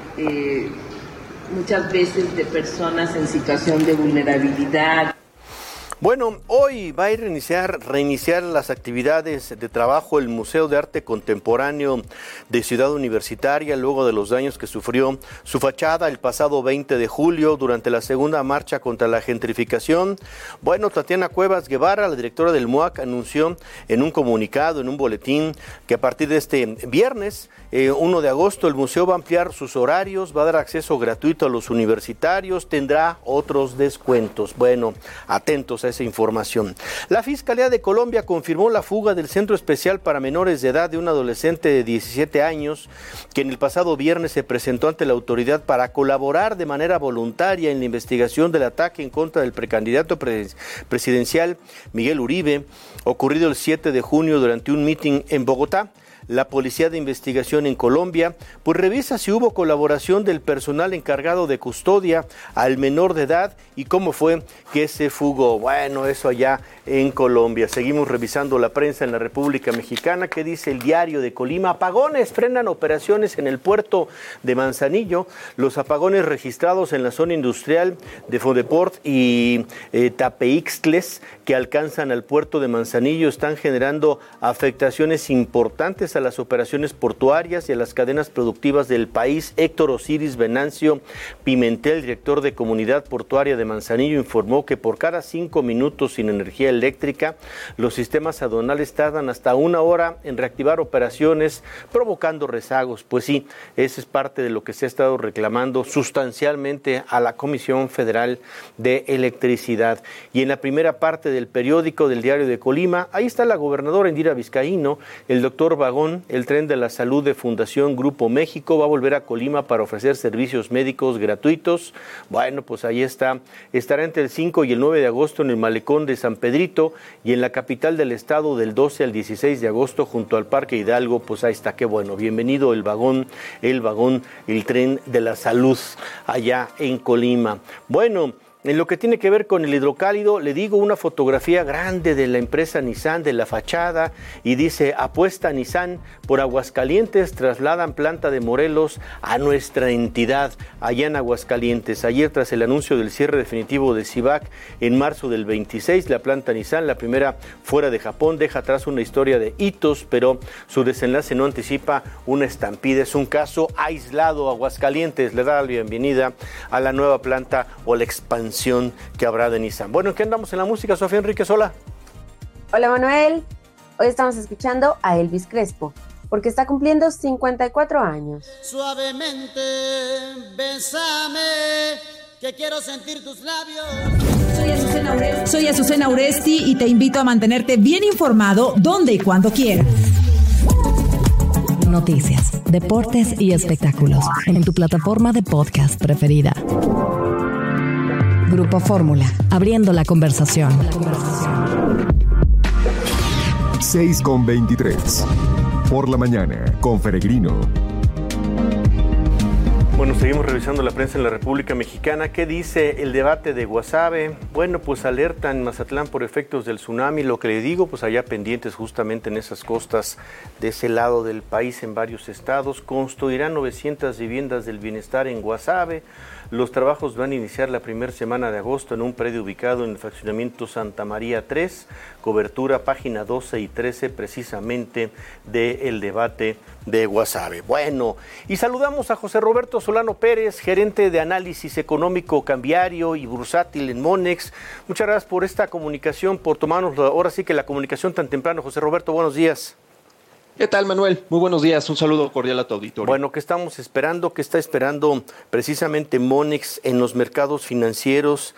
eh, muchas veces de personas en situación de vulnerabilidad. Bueno, hoy va a reiniciar, reiniciar las actividades de trabajo el Museo de Arte Contemporáneo de Ciudad Universitaria, luego de los daños que sufrió su fachada el pasado veinte de julio durante la segunda marcha contra la gentrificación. Bueno, Tatiana Cuevas Guevara, la directora del M U A C, anunció en un comunicado, en un boletín, que a partir de este viernes, eh, uno de agosto, el museo va a ampliar sus horarios, va a dar acceso gratuito a los universitarios, tendrá otros descuentos. Bueno, atentos a esa información. La Fiscalía de Colombia confirmó la fuga del Centro Especial para Menores de Edad de un adolescente de diecisiete años que en el pasado viernes se presentó ante la autoridad para colaborar de manera voluntaria en la investigación del ataque en contra del precandidato presidencial Miguel Uribe, ocurrido el siete de junio durante un mitin en Bogotá. La Policía de Investigación en Colombia pues revisa si hubo colaboración del personal encargado de custodia al menor de edad y cómo fue que se fugó. Bueno, eso allá en Colombia. Seguimos revisando la prensa en la República Mexicana. ¿Qué dice el Diario de Colima? Apagones frenan operaciones en el puerto de Manzanillo. Los apagones registrados en la zona industrial de Fondeport y eh, Tapeixtles, que alcanzan al puerto de Manzanillo, están generando afectaciones importantes a las operaciones portuarias y a las cadenas productivas del país. Héctor Osiris Venancio Pimentel, director de Comunidad Portuaria de Manzanillo, informó que por cada cinco minutos sin energía eléctrica, los sistemas aduanales tardan hasta una hora en reactivar operaciones, provocando rezagos. Pues sí, esa es parte de lo que se ha estado reclamando sustancialmente a la Comisión Federal de Electricidad. Y en la primera parte del periódico del Diario de Colima, ahí está la gobernadora Indira Vizcaíno, el doctor Vagón. El tren de la salud de Fundación Grupo México va a volver a Colima para ofrecer servicios médicos gratuitos. Bueno, pues ahí está. Estará entre el cinco y el nueve de agosto en el Malecón de San Pedrito y en la capital del estado del doce al dieciséis de agosto junto al Parque Hidalgo. Pues ahí está, qué bueno. Bienvenido el vagón, el vagón, el tren de la salud allá en Colima. Bueno, en lo que tiene que ver con el hidrocálido, le digo una fotografía grande de la empresa Nissan de la fachada y dice: apuesta Nissan por Aguascalientes, trasladan planta de Morelos a nuestra entidad allá en Aguascalientes. Ayer, tras el anuncio del cierre definitivo de Civac en marzo del veintiséis, la planta Nissan, la primera fuera de Japón, deja atrás una historia de hitos, pero su desenlace no anticipa una estampida. Es un caso aislado. Aguascalientes le da la bienvenida a la nueva planta o la expansión que habrá de Nissan. Bueno, ¿en qué andamos en la música? Sofía Enríquez, hola. Hola Manuel, hoy estamos escuchando a Elvis Crespo, porque está cumpliendo cincuenta y cuatro años. Suavemente, bésame, que quiero sentir tus labios. Soy Azucena Uresti. Soy Azucena Uresti y te invito a mantenerte bien informado donde y cuando quieras. Noticias, deportes y espectáculos en tu plataforma de podcast preferida. Grupo Fórmula, abriendo la conversación. seis con veintitrés. Por la mañana, con Peregrino. Bueno, seguimos revisando la prensa en la República Mexicana. ¿Qué dice el debate de Guasave? Bueno, pues alerta en Mazatlán por efectos del tsunami. Lo que le digo, pues allá pendientes justamente en esas costas de ese lado del país, en varios estados. Construirán novecientas viviendas del bienestar en Guasave. Los trabajos van a iniciar la primera semana de agosto en un predio ubicado en el fraccionamiento Santa María tres. Cobertura página doce y trece precisamente del debate de Guasave. Bueno, y saludamos a José Roberto Solano Pérez, gerente de análisis económico cambiario y bursátil en Monex. Muchas gracias por esta comunicación, por tomarnos ahora sí que la comunicación tan temprano. José Roberto, buenos días. ¿Qué tal, Manuel? Muy buenos días. Un saludo cordial a tu auditorio. Bueno, ¿qué estamos esperando? ¿Qué está esperando precisamente Monex en los mercados financieros?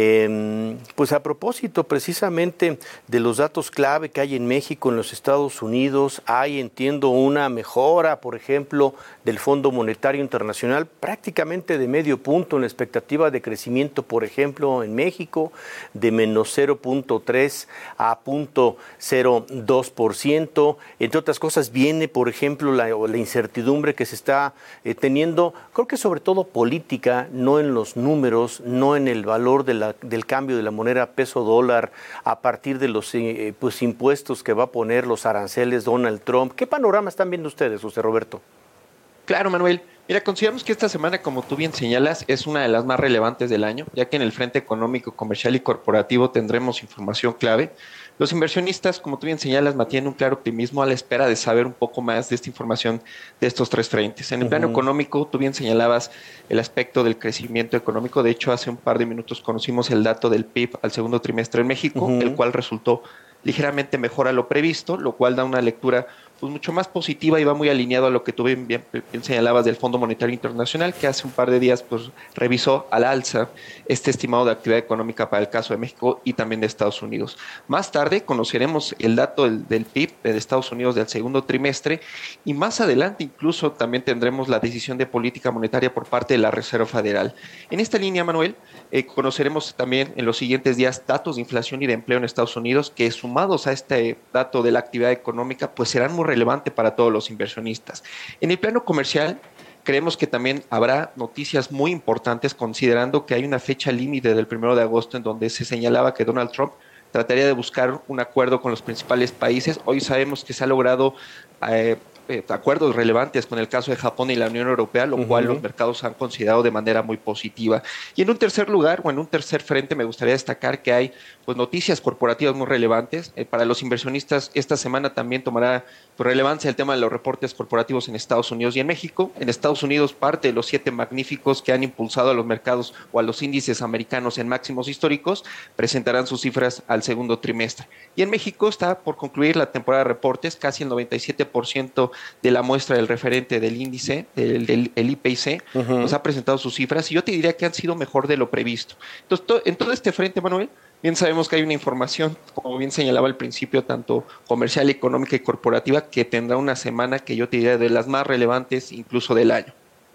Eh, pues a propósito precisamente de los datos clave que hay en México, en los Estados Unidos, hay, entiendo, una mejora, por ejemplo, del Fondo Monetario Internacional, prácticamente de medio punto en la expectativa de crecimiento, por ejemplo, en México, de menos cero punto tres a punto cero dos por ciento. Entre otras cosas, cosas viene, por ejemplo, la, la incertidumbre que se está eh, teniendo, creo que sobre todo política, no en los números, no en el valor de la, del cambio de la moneda peso dólar a partir de los eh, pues, impuestos que va a poner, los aranceles Donald Trump. ¿Qué panorama están viendo ustedes, José Roberto? Claro, Manuel. Mira, consideramos que esta semana, como tú bien señalas, es una de las más relevantes del año, ya que en el frente económico, comercial y corporativo tendremos información clave. Los inversionistas, como tú bien señalas, mantienen un claro optimismo a la espera de saber un poco más de esta información de estos tres frentes. En el plano uh-huh. económico, tú bien señalabas el aspecto del crecimiento económico. De hecho, hace un par de minutos conocimos el dato del P I B al segundo trimestre en México, uh-huh. el cual resultó ligeramente mejor a lo previsto, lo cual da una lectura pues mucho más positiva y va muy alineado a lo que tú bien, bien, bien señalabas del Fondo Monetario Internacional, que hace un par de días pues revisó al alza este estimado de actividad económica para el caso de México y también de Estados Unidos. Más tarde conoceremos el dato del, del P I B de Estados Unidos del segundo trimestre y más adelante incluso también tendremos la decisión de política monetaria por parte de la Reserva Federal. En esta línea, Manuel, eh, conoceremos también en los siguientes días datos de inflación y de empleo en Estados Unidos que sumados a este dato de la actividad económica pues serán muy relevante para todos los inversionistas. En el plano comercial, creemos que también habrá noticias muy importantes considerando que hay una fecha límite del primero de agosto en donde se señalaba que Donald Trump trataría de buscar un acuerdo con los principales países. Hoy sabemos que se ha logrado eh, eh, acuerdos relevantes con el caso de Japón y la Unión Europea, lo uh-huh. cual los mercados han considerado de manera muy positiva. Y en un tercer lugar, o en un tercer frente, me gustaría destacar que hay pues, noticias corporativas muy relevantes. Eh, para los inversionistas, esta semana también tomará pues, relevancia el tema de los reportes corporativos en Estados Unidos y en México. En Estados Unidos, parte de los siete magníficos que han impulsado a los mercados o a los índices americanos en máximos históricos presentarán sus cifras al segundo trimestre. Y en México está por concluir la temporada de reportes, casi el noventa y siete por ciento de la muestra del referente del índice, del, del el I P C, uh-huh. nos ha presentado sus cifras y yo te diría que han sido mejor de lo previsto. Entonces, to, en todo este frente, Manuel, bien sabemos que hay una información, como bien señalaba al principio, tanto comercial, económica y corporativa, que tendrá una semana que yo te diría de las más relevantes incluso del año.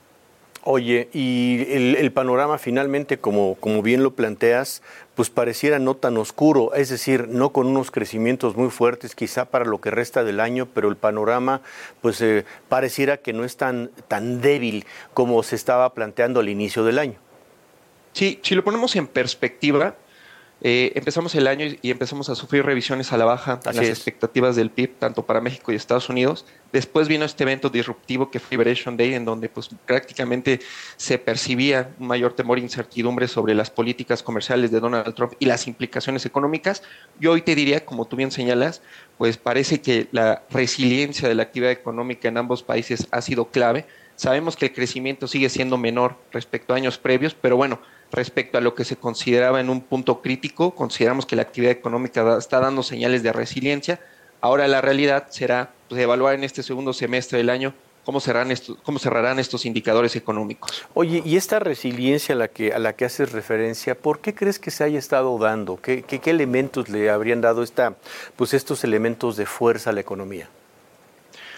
Oye, y el, el panorama finalmente, como, como bien lo planteas, pues pareciera no tan oscuro, es decir, no con unos crecimientos muy fuertes quizá para lo que resta del año, pero el panorama pues eh, pareciera que no es tan, tan débil como se estaba planteando al inicio del año. Sí, si lo ponemos en perspectiva, Eh, empezamos el año y empezamos a sufrir revisiones a la baja en las es. expectativas del P I B, tanto para México y Estados Unidos. Después vino este evento disruptivo que fue Liberation Day, en donde pues, prácticamente se percibía un mayor temor e incertidumbre sobre las políticas comerciales de Donald Trump y las implicaciones económicas. Yo hoy te diría, como tú bien señalas, pues parece que la resiliencia de la actividad económica en ambos países ha sido clave. Sabemos que el crecimiento sigue siendo menor respecto a años previos, pero bueno, respecto a lo que se consideraba en un punto crítico, consideramos que la actividad económica está dando señales de resiliencia. Ahora la realidad será pues, evaluar en este segundo semestre del año cómo cerrarán estos, cómo cerrarán estos indicadores económicos. Oye, y esta resiliencia a la que a la que haces referencia, ¿por qué crees que se haya estado dando? ¿Qué, qué, qué elementos le habrían dado esta, pues estos elementos de fuerza a la economía?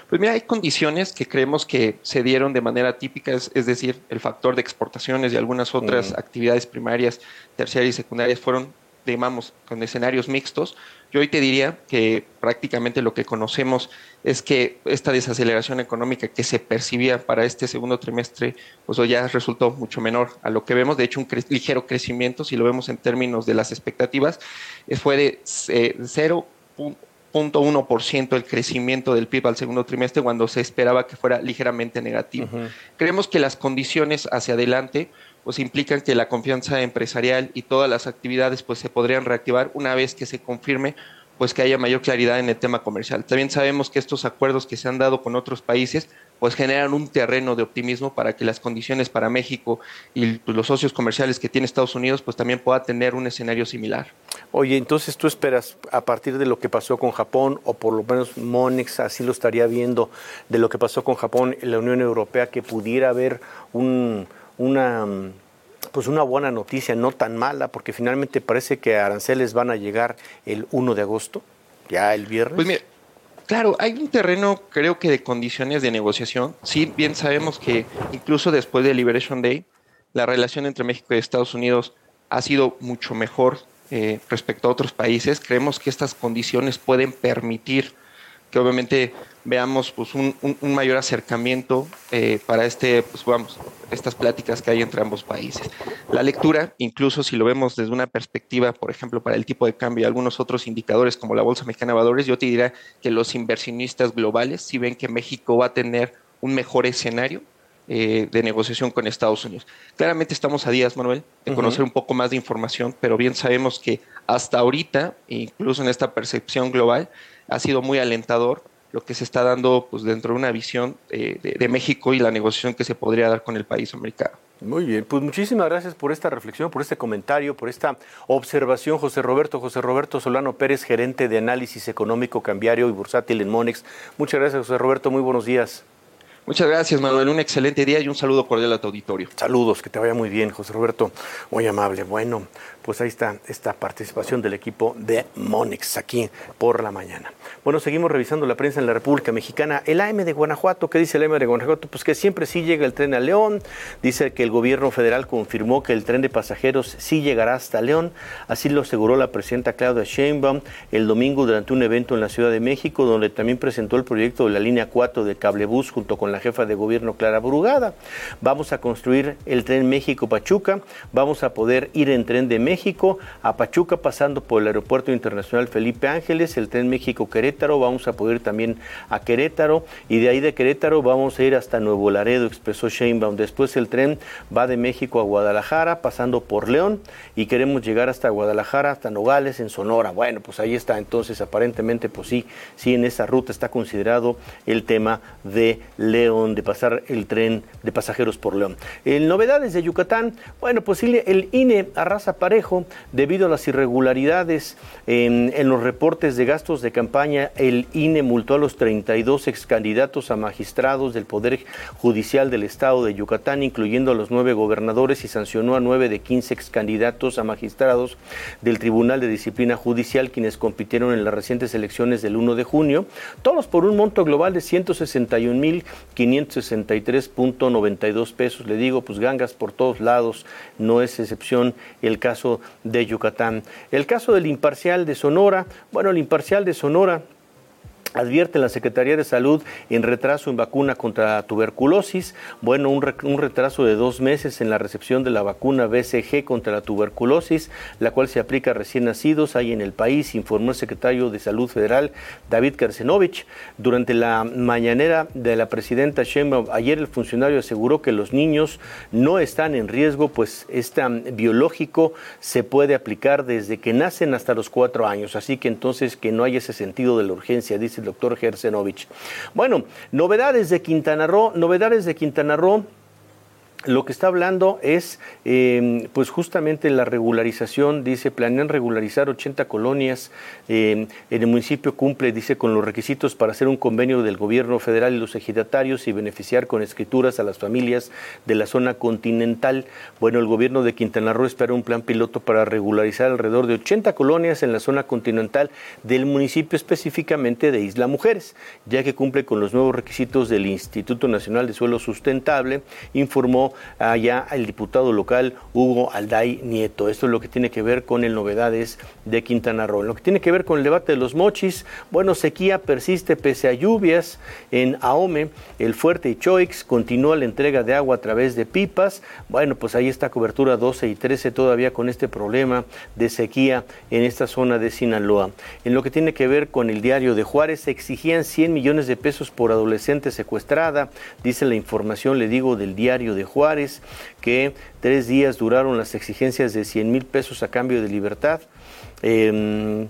Pues mira, hay condiciones que creemos que se dieron de manera típica, es, es decir, el factor de exportaciones y algunas otras mm. actividades primarias, terciarias y secundarias fueron, digamos, con escenarios mixtos. Yo hoy te diría que prácticamente lo que conocemos es que esta desaceleración económica que se percibía para este segundo trimestre, pues hoy ya resultó mucho menor a lo que vemos. De hecho, un cre- ligero crecimiento, si lo vemos en términos de las expectativas, fue de eh, cero punto uno por ciento el crecimiento del P I B al segundo trimestre, cuando se esperaba que fuera ligeramente negativo. Uh-huh. Creemos que las condiciones hacia adelante pues implican que la confianza empresarial y todas las actividades pues se podrían reactivar una vez que se confirme pues que haya mayor claridad en el tema comercial. También sabemos que estos acuerdos que se han dado con otros países pues generan un terreno de optimismo para que las condiciones para México y pues, los socios comerciales que tiene Estados Unidos pues también pueda tener un escenario similar. Oye, entonces tú esperas, a partir de lo que pasó con Japón, o por lo menos Monex así lo estaría viendo, de lo que pasó con Japón en la Unión Europea, que pudiera haber un, una, pues una buena noticia, no tan mala, porque finalmente parece que aranceles van a llegar el primero de agosto, ya el viernes. Pues mira, claro, hay un terreno, creo que de condiciones de negociación. Sí, bien sabemos que incluso después de Liberation Day, la relación entre México y Estados Unidos ha sido mucho mejor eh, respecto a otros países. Creemos que estas condiciones pueden permitir que obviamente veamos pues, un, un, un mayor acercamiento eh, para este, pues, vamos, estas pláticas que hay entre ambos países. La lectura, incluso si lo vemos desde una perspectiva, por ejemplo, para el tipo de cambio y algunos otros indicadores como la Bolsa Mexicana de Valores, yo te diría que los inversionistas globales sí ven que México va a tener un mejor escenario eh, de negociación con Estados Unidos. Claramente estamos a días, Manuel, de conocer uh-huh. un poco más de información, pero bien sabemos que hasta ahorita, incluso en esta percepción global, ha sido muy alentador lo que se está dando pues, dentro de una visión eh, de, de México y la negociación que se podría dar con el país americano. Muy bien, pues muchísimas gracias por esta reflexión, por este comentario, por esta observación, José Roberto. José Roberto Solano Pérez, gerente de análisis económico, cambiario y bursátil en Monex. Muchas gracias, José Roberto, muy buenos días. Muchas gracias, Manuel. Un excelente día y un saludo cordial a tu auditorio. Saludos, que te vaya muy bien, José Roberto. Muy amable. Bueno, pues ahí está esta participación del equipo de Monex aquí por la mañana. Bueno, seguimos revisando la prensa en la República Mexicana. El A M de Guanajuato, ¿qué dice el A M de Guanajuato? Pues que siempre sí llega el tren a León. Dice que el gobierno federal confirmó que el tren de pasajeros sí llegará hasta León. Así lo aseguró la presidenta Claudia Sheinbaum el domingo durante un evento en la Ciudad de México, donde también presentó el proyecto de la línea cuatro de Cablebús junto con la jefa de gobierno Clara Brugada. Vamos a construir el tren México-Pachuca. Vamos a poder ir en tren de México a Pachuca pasando por el Aeropuerto Internacional Felipe Ángeles, el tren México-Querétaro. Vamos a poder ir también a Querétaro y de ahí de Querétaro vamos a ir hasta Nuevo Laredo, expresó Sheinbaum. Después el tren va de México a Guadalajara pasando por León y queremos llegar hasta Guadalajara, hasta Nogales en Sonora. Bueno, pues ahí está. Entonces aparentemente pues sí, sí en esa ruta está considerado el tema de León, de pasar el tren de pasajeros por León. En novedades de Yucatán, bueno, pues el I N E arrasa parejo debido a las irregularidades en, en los reportes de gastos de campaña. El I N E multó a los treinta y dos excandidatos a magistrados del Poder Judicial del Estado de Yucatán, incluyendo a los nueve gobernadores, y sancionó a nueve de quince excandidatos a magistrados del Tribunal de Disciplina Judicial, quienes compitieron en las recientes elecciones del primero de junio, todos por un monto global de ciento sesenta y un mil quinientos sesenta y tres punto noventa y dos pesos. Le digo, pues gangas por todos lados, no es excepción el caso de Yucatán. El caso del Imparcial de Sonora, bueno, el Imparcial de Sonora advierte la Secretaría de Salud en retraso en vacuna contra tuberculosis. Bueno, un, re, un retraso de dos meses en la recepción de la vacuna B C G contra la tuberculosis, la cual se aplica a recién nacidos ahí en el país, informó el secretario de Salud Federal, David Kersenovich. Durante la mañanera de la presidenta Sheinbaum ayer, el funcionario aseguró que los niños no están en riesgo, pues este biológico se puede aplicar desde que nacen hasta los cuatro años, así que entonces que no hay ese sentido de la urgencia, dice el doctor Kersenovich. Bueno, novedades de Quintana Roo, novedades de Quintana Roo. Lo que está hablando es, eh, pues justamente la regularización, dice, planean regularizar ochenta colonias, eh, en el municipio cumple, dice, con los requisitos para hacer un convenio del gobierno federal y los ejidatarios y beneficiar con escrituras a las familias de la zona continental. Bueno, el gobierno de Quintana Roo espera un plan piloto para regularizar alrededor de ochenta colonias en la zona continental del municipio, específicamente de Isla Mujeres, ya que cumple con los nuevos requisitos del Instituto Nacional de Suelo Sustentable, informó allá el diputado local Hugo Alday Nieto. Esto es lo que tiene que ver con el novedades de Quintana Roo. Lo que tiene que ver con el debate de los mochis, bueno, sequía persiste pese a lluvias en Ahome, El Fuerte y Choix, continúa la entrega de agua a través de pipas. Bueno, pues ahí está cobertura doce y trece todavía con este problema de sequía en esta zona de Sinaloa. En lo que tiene que ver con el Diario de Juárez, exigían cien millones de pesos por adolescente secuestrada, dice la información, le digo, del Diario de Juárez, que tres días duraron las exigencias de cien mil pesos a cambio de libertad. Eh,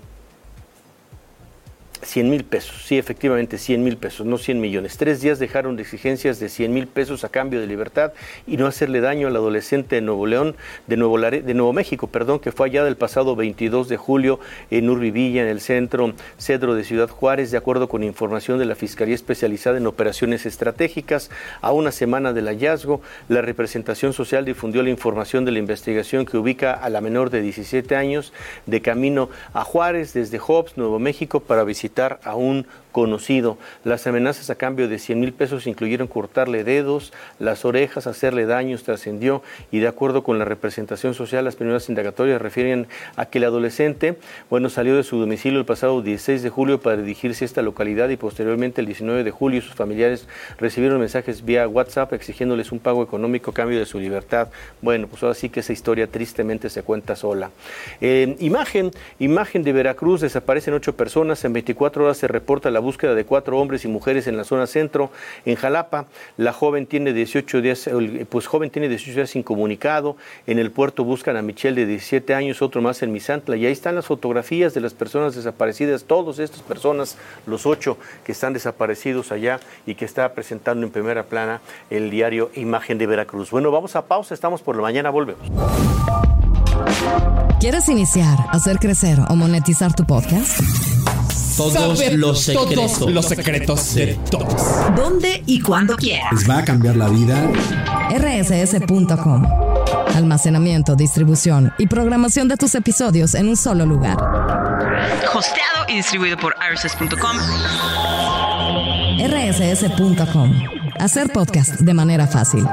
cien mil pesos, sí, efectivamente, cien mil pesos, no cien millones. Tres días dejaron de exigencias de cien mil pesos a cambio de libertad y no hacerle daño al adolescente de Nuevo León, de Nuevo, Lare, de Nuevo México, perdón, que fue allá del pasado veintidós de julio en Urrivilla, en el centro Cedro de Ciudad Juárez, de acuerdo con información de la Fiscalía Especializada en Operaciones Estratégicas. A una semana del hallazgo, la representación social difundió la información de la investigación que ubica a la menor de diecisiete años de camino a Juárez desde Hobbs, Nuevo México, para visitar a un conocido. Las amenazas a cambio de cien mil pesos incluyeron cortarle dedos, las orejas, hacerle daños, trascendió, y de acuerdo con la representación social, las primeras indagatorias refieren a que el adolescente, bueno, salió de su domicilio el pasado dieciséis de julio para dirigirse a esta localidad y posteriormente el diecinueve de julio sus familiares recibieron mensajes vía WhatsApp exigiéndoles un pago económico a cambio de su libertad. Bueno, pues ahora sí que esa historia tristemente se cuenta sola. Eh, imagen, imagen de Veracruz, desaparecen ocho personas, en veinticuatro horas se reporta la búsqueda de cuatro hombres y mujeres en la zona centro. En Jalapa, la joven tiene dieciocho días, pues joven tiene dieciocho días incomunicado. En el puerto buscan a Michelle de diecisiete años, otro más en Misantla, y ahí están las fotografías de las personas desaparecidas, todas estas personas, los ocho que están desaparecidos allá y que está presentando en primera plana el diario Imagen de Veracruz. Bueno, vamos a pausa, estamos por la mañana, volvemos. ¿Quieres iniciar, hacer crecer o monetizar tu podcast? Todos los secretos. Todos los secretos de todos. ¿Dónde y cuándo quieras? ¿Les va a cambiar la vida? R S S punto com. Almacenamiento, distribución y programación de tus episodios en un solo lugar. Hosteado y distribuido por R S S punto com. R S S punto com. Hacer podcast de manera fácil.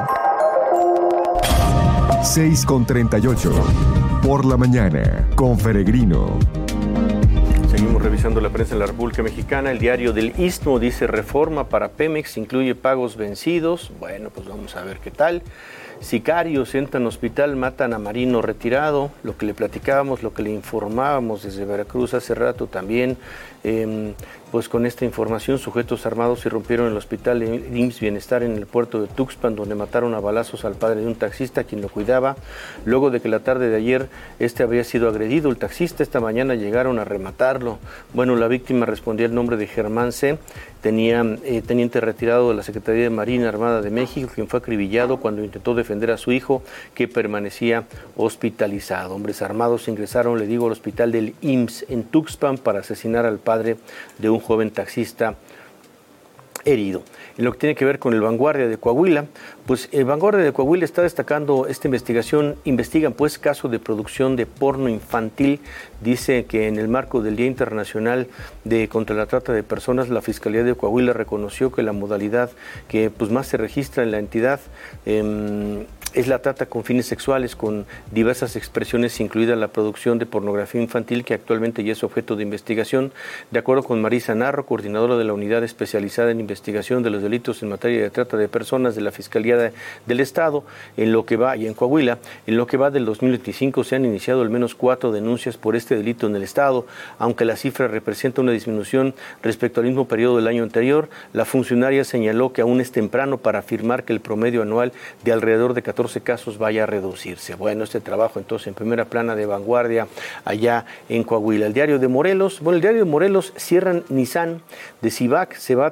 seis con treinta y ocho. Por la mañana, con Feregrino. Seguimos revisando la prensa en la República Mexicana. El diario del Istmo dice: reforma para Pemex incluye pagos vencidos. Bueno, pues vamos a ver qué tal. Sicarios entran al hospital, matan a marino retirado. Lo que le platicábamos, lo que le informábamos desde Veracruz hace rato también. Eh, pues con esta información, sujetos armados irrumpieron el hospital de I M S S Bienestar en el puerto de Tuxpan, donde mataron a balazos al padre de un taxista, quien lo cuidaba. Luego de que la tarde de ayer este había sido agredido, el taxista, esta mañana llegaron a rematarlo. Bueno, la víctima respondía el nombre de Germán C., tenía eh, teniente retirado de la Secretaría de Marina Armada de México, quien fue acribillado cuando intentó defender a su hijo, que permanecía hospitalizado. Hombres armados ingresaron, le digo, al hospital del I M S S en Tuxpan para asesinar al padre de un joven taxista herido. En lo que tiene que ver con el Vanguardia de Coahuila, pues el Vanguardia de Coahuila está destacando esta investigación, investigan pues caso de producción de porno infantil. Dice que en el marco del Día Internacional de contra la Trata de Personas, la Fiscalía de Coahuila reconoció que la modalidad que pues más se registra en la entidad eh, es la trata con fines sexuales, con diversas expresiones, incluida la producción de pornografía infantil, que actualmente ya es objeto de investigación. De acuerdo con Marisa Narro, coordinadora de la Unidad Especializada en Investigación de los Delitos en Materia de Trata de Personas de la Fiscalía de, del Estado, en lo que va, y en Coahuila, en lo que va del dos mil veinticinco se han iniciado al menos cuatro denuncias por este delito en el Estado. Aunque la cifra representa una disminución respecto al mismo periodo del año anterior, la funcionaria señaló que aún es temprano para afirmar que el promedio anual de alrededor de catorce casos vaya a reducirse. Bueno, este trabajo entonces en primera plana de Vanguardia allá en Coahuila. El diario de Morelos, bueno, el diario de Morelos, cierran Nissan de Civac, se va tras sesenta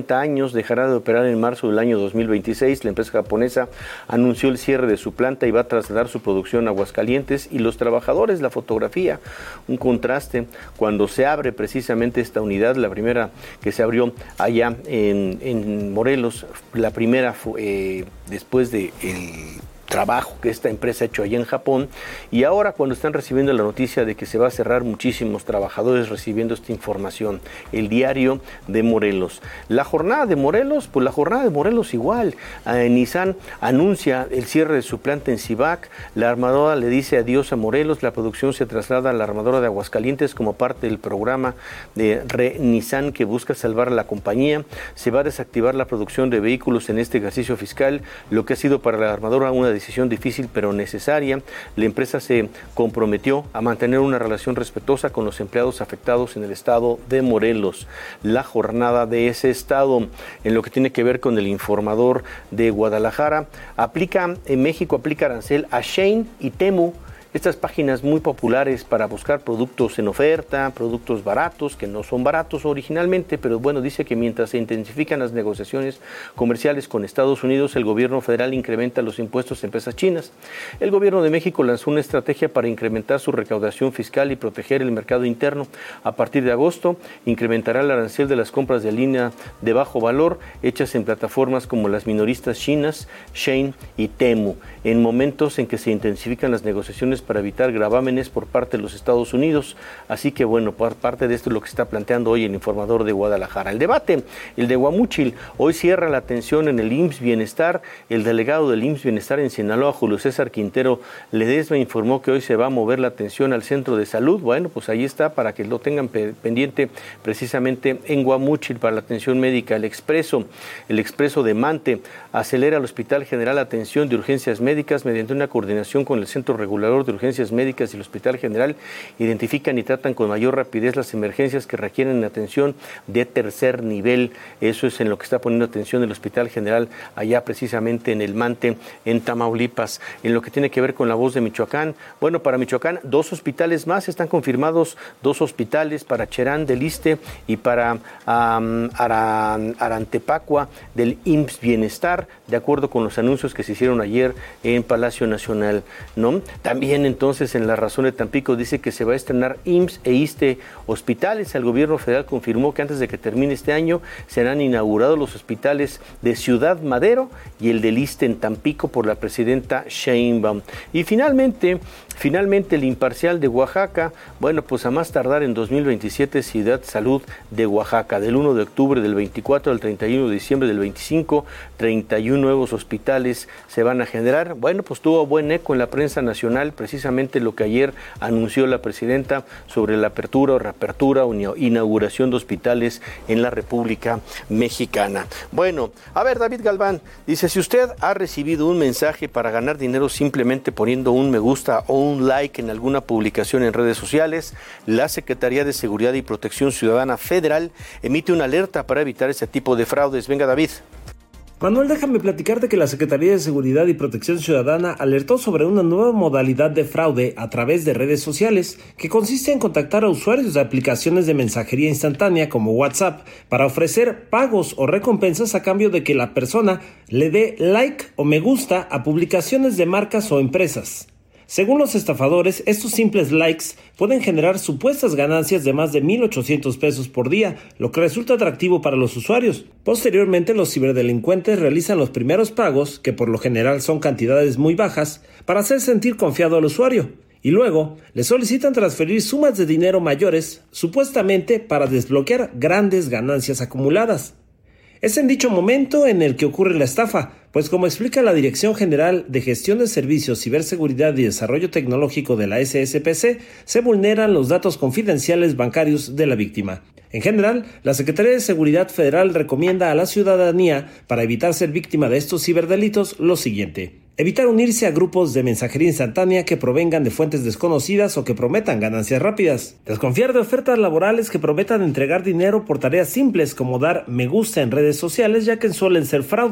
cincuenta años, dejará de operar en marzo del año dos mil veintiséis. La empresa japonesa anunció el cierre de su planta y va a trasladar su producción a Aguascalientes. Y los trabajadores, la fotografía, un contraste, cuando se abre precisamente esta unidad, la primera que se abrió allá en, en Morelos, la primera fue eh, después de el trabajo que esta empresa ha hecho allá en Japón, y ahora cuando están recibiendo la noticia de que se va a cerrar, muchísimos trabajadores recibiendo esta información. El diario de Morelos. La jornada de Morelos, pues la jornada de Morelos igual. Eh, Nissan anuncia el cierre de su planta en Cibac, la armadora le dice adiós a Morelos, la producción se traslada a la armadora de Aguascalientes como parte del programa de Re-Nissan que busca salvar a la compañía. Se va a desactivar la producción de vehículos en este ejercicio fiscal, lo que ha sido para la armadora una decisión difícil pero necesaria. La empresa se comprometió a mantener una relación respetuosa con los empleados afectados en el estado de Morelos. La jornada de ese estado, en lo que tiene que ver con el Informador de Guadalajara, aplica en México aplica arancel a Shein y Temu, estas páginas muy populares para buscar productos en oferta, productos baratos, que no son baratos originalmente, pero bueno, dice que mientras se intensifican las negociaciones comerciales con Estados Unidos, el gobierno federal incrementa los impuestos a empresas chinas. El gobierno de México lanzó una estrategia para incrementar su recaudación fiscal y proteger el mercado interno. A partir de agosto, incrementará el arancel de las compras de línea de bajo valor hechas en plataformas como las minoristas chinas, Shein y Temu, en momentos en que se intensifican las negociaciones para evitar gravámenes por parte de los Estados Unidos. Así que bueno, por parte de esto es lo que está planteando hoy el Informador de Guadalajara. El debate, el de Guamúchil, hoy cierra la atención en el I M S S Bienestar. El delegado del I M S S Bienestar en Sinaloa, Julio César Quintero Ledesma, informó que hoy se va a mover la atención al centro de salud. Bueno, pues ahí está para que lo tengan pendiente precisamente en Guamúchil para la atención médica. El Expreso, el Expreso de Mante, acelera al Hospital General Atención de Urgencias Médicas mediante una coordinación con el Centro Regulador de Urgencias Médicas y el Hospital General. Identifican y tratan con mayor rapidez las emergencias que requieren atención de tercer nivel. Eso es en lo que está poniendo atención el Hospital General allá precisamente en el Mante, en Tamaulipas. En lo que tiene que ver con La Voz de Michoacán, bueno, para Michoacán dos hospitales más están confirmados, dos hospitales para Cherán del Iste y para um, Aran, Arantepacua del I M S S Bienestar, de acuerdo con los anuncios que se hicieron ayer en Palacio Nacional, ¿no? También entonces en La Razón de Tampico dice que se va a estrenar I M S S e ISSSTE hospitales. El gobierno federal confirmó que antes de que termine este año serán inaugurados los hospitales de Ciudad Madero y el del ISSSTE en Tampico por la presidenta Sheinbaum. Y finalmente, finalmente el Imparcial de Oaxaca, bueno, pues a más tardar en dos mil veintisiete, Ciudad Salud de Oaxaca, del uno de octubre del veinticuatro al treinta y uno de diciembre del veinticinco, treinta y uno nuevos hospitales se van a generar. Bueno, pues tuvo buen eco en la prensa nacional, precisamente lo que ayer anunció la presidenta sobre la apertura o reapertura o inauguración de hospitales en la República Mexicana. Bueno, a ver, David Galván dice, si usted ha recibido un mensaje para ganar dinero simplemente poniendo un me gusta o un like en alguna publicación en redes sociales, la Secretaría de Seguridad y Protección Ciudadana Federal emite una alerta para evitar ese tipo de fraudes. Venga, David. Manuel, déjame platicarte que la Secretaría de Seguridad y Protección Ciudadana alertó sobre una nueva modalidad de fraude a través de redes sociales que consiste en contactar a usuarios de aplicaciones de mensajería instantánea como WhatsApp para ofrecer pagos o recompensas a cambio de que la persona le dé like o me gusta a publicaciones de marcas o empresas. Según los estafadores, estos simples likes pueden generar supuestas ganancias de más de mil ochocientos pesos por día, lo que resulta atractivo para los usuarios. Posteriormente, los ciberdelincuentes realizan los primeros pagos, que por lo general son cantidades muy bajas, para hacer sentir confiado al usuario. Y luego, le solicitan transferir sumas de dinero mayores, supuestamente para desbloquear grandes ganancias acumuladas. Es en dicho momento en el que ocurre la estafa, pues como explica la Dirección General de Gestión de Servicios, Ciberseguridad y Desarrollo Tecnológico de la S S P C, se vulneran los datos confidenciales bancarios de la víctima. En general, la Secretaría de Seguridad Federal recomienda a la ciudadanía, para evitar ser víctima de estos ciberdelitos, lo siguiente: evitar unirse a grupos de mensajería instantánea que provengan de fuentes desconocidas o que prometan ganancias rápidas. Desconfiar de ofertas laborales que prometan entregar dinero por tareas simples como dar me gusta en redes sociales, ya que suelen ser fraudes.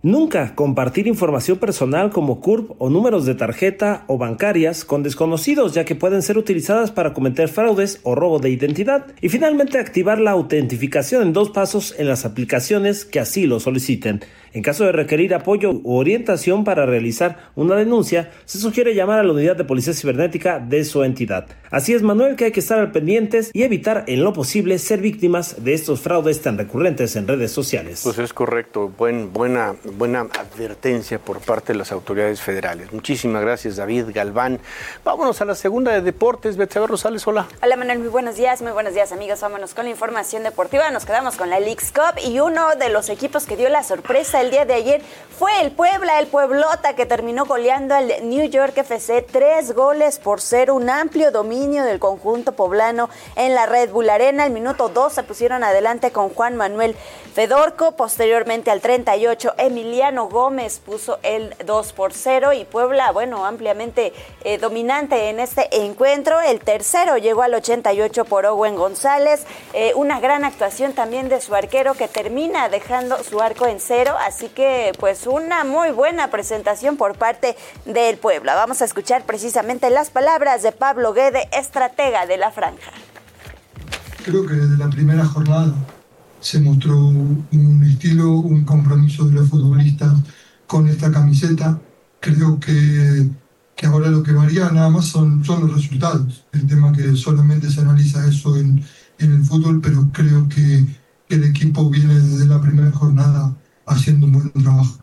Nunca compartir información personal como C U R P o números de tarjeta o bancarias con desconocidos, ya que pueden ser utilizadas para cometer fraudes o robo de identidad. Y finalmente, activar la autentificación en dos pasos en las aplicaciones que así lo soliciten. En caso de requerir apoyo u orientación para realizar una denuncia, se sugiere llamar a la unidad de policía cibernética de su entidad. Así es, Manuel, que hay que estar al pendientes y evitar en lo posible ser víctimas de estos fraudes tan recurrentes en redes sociales. Pues es correcto, Buen, buena, buena advertencia por parte de las autoridades federales. Muchísimas gracias, David Galván. Vámonos a la segunda de deportes. Betsabe Rosales, hola. Hola, Manuel, muy buenos días, muy buenos días, amigos. Vámonos con la información deportiva. Nos quedamos con la Leagues Cup y uno de los equipos que dio la sorpresa el día de ayer fue el Puebla, el Pueblota, que terminó goleando al New York F C tres goles por cero, un amplio dominio del conjunto poblano en la Red Bull Arena. Al minuto dos se pusieron adelante con Juan Manuel Fedorco, posteriormente al treinta y ocho Emiliano Gómez puso el dos por cero y Puebla, bueno, ampliamente eh, dominante en este encuentro. El tercero llegó al ochenta y ocho por Owen González, eh, una gran actuación también de su arquero que termina dejando su arco en cero, así que pues una muy buena presentación por parte del Puebla. Vamos a escuchar precisamente las palabras de Pablo Guede, estratega de la franja. Creo que desde la primera jornada se mostró un estilo, un compromiso de los futbolistas con esta camiseta. Creo que, que ahora lo que varía nada más son, son los resultados. El tema que solamente se analiza eso en, en el fútbol, pero creo que, que el equipo viene desde la primera jornada haciendo un buen trabajo.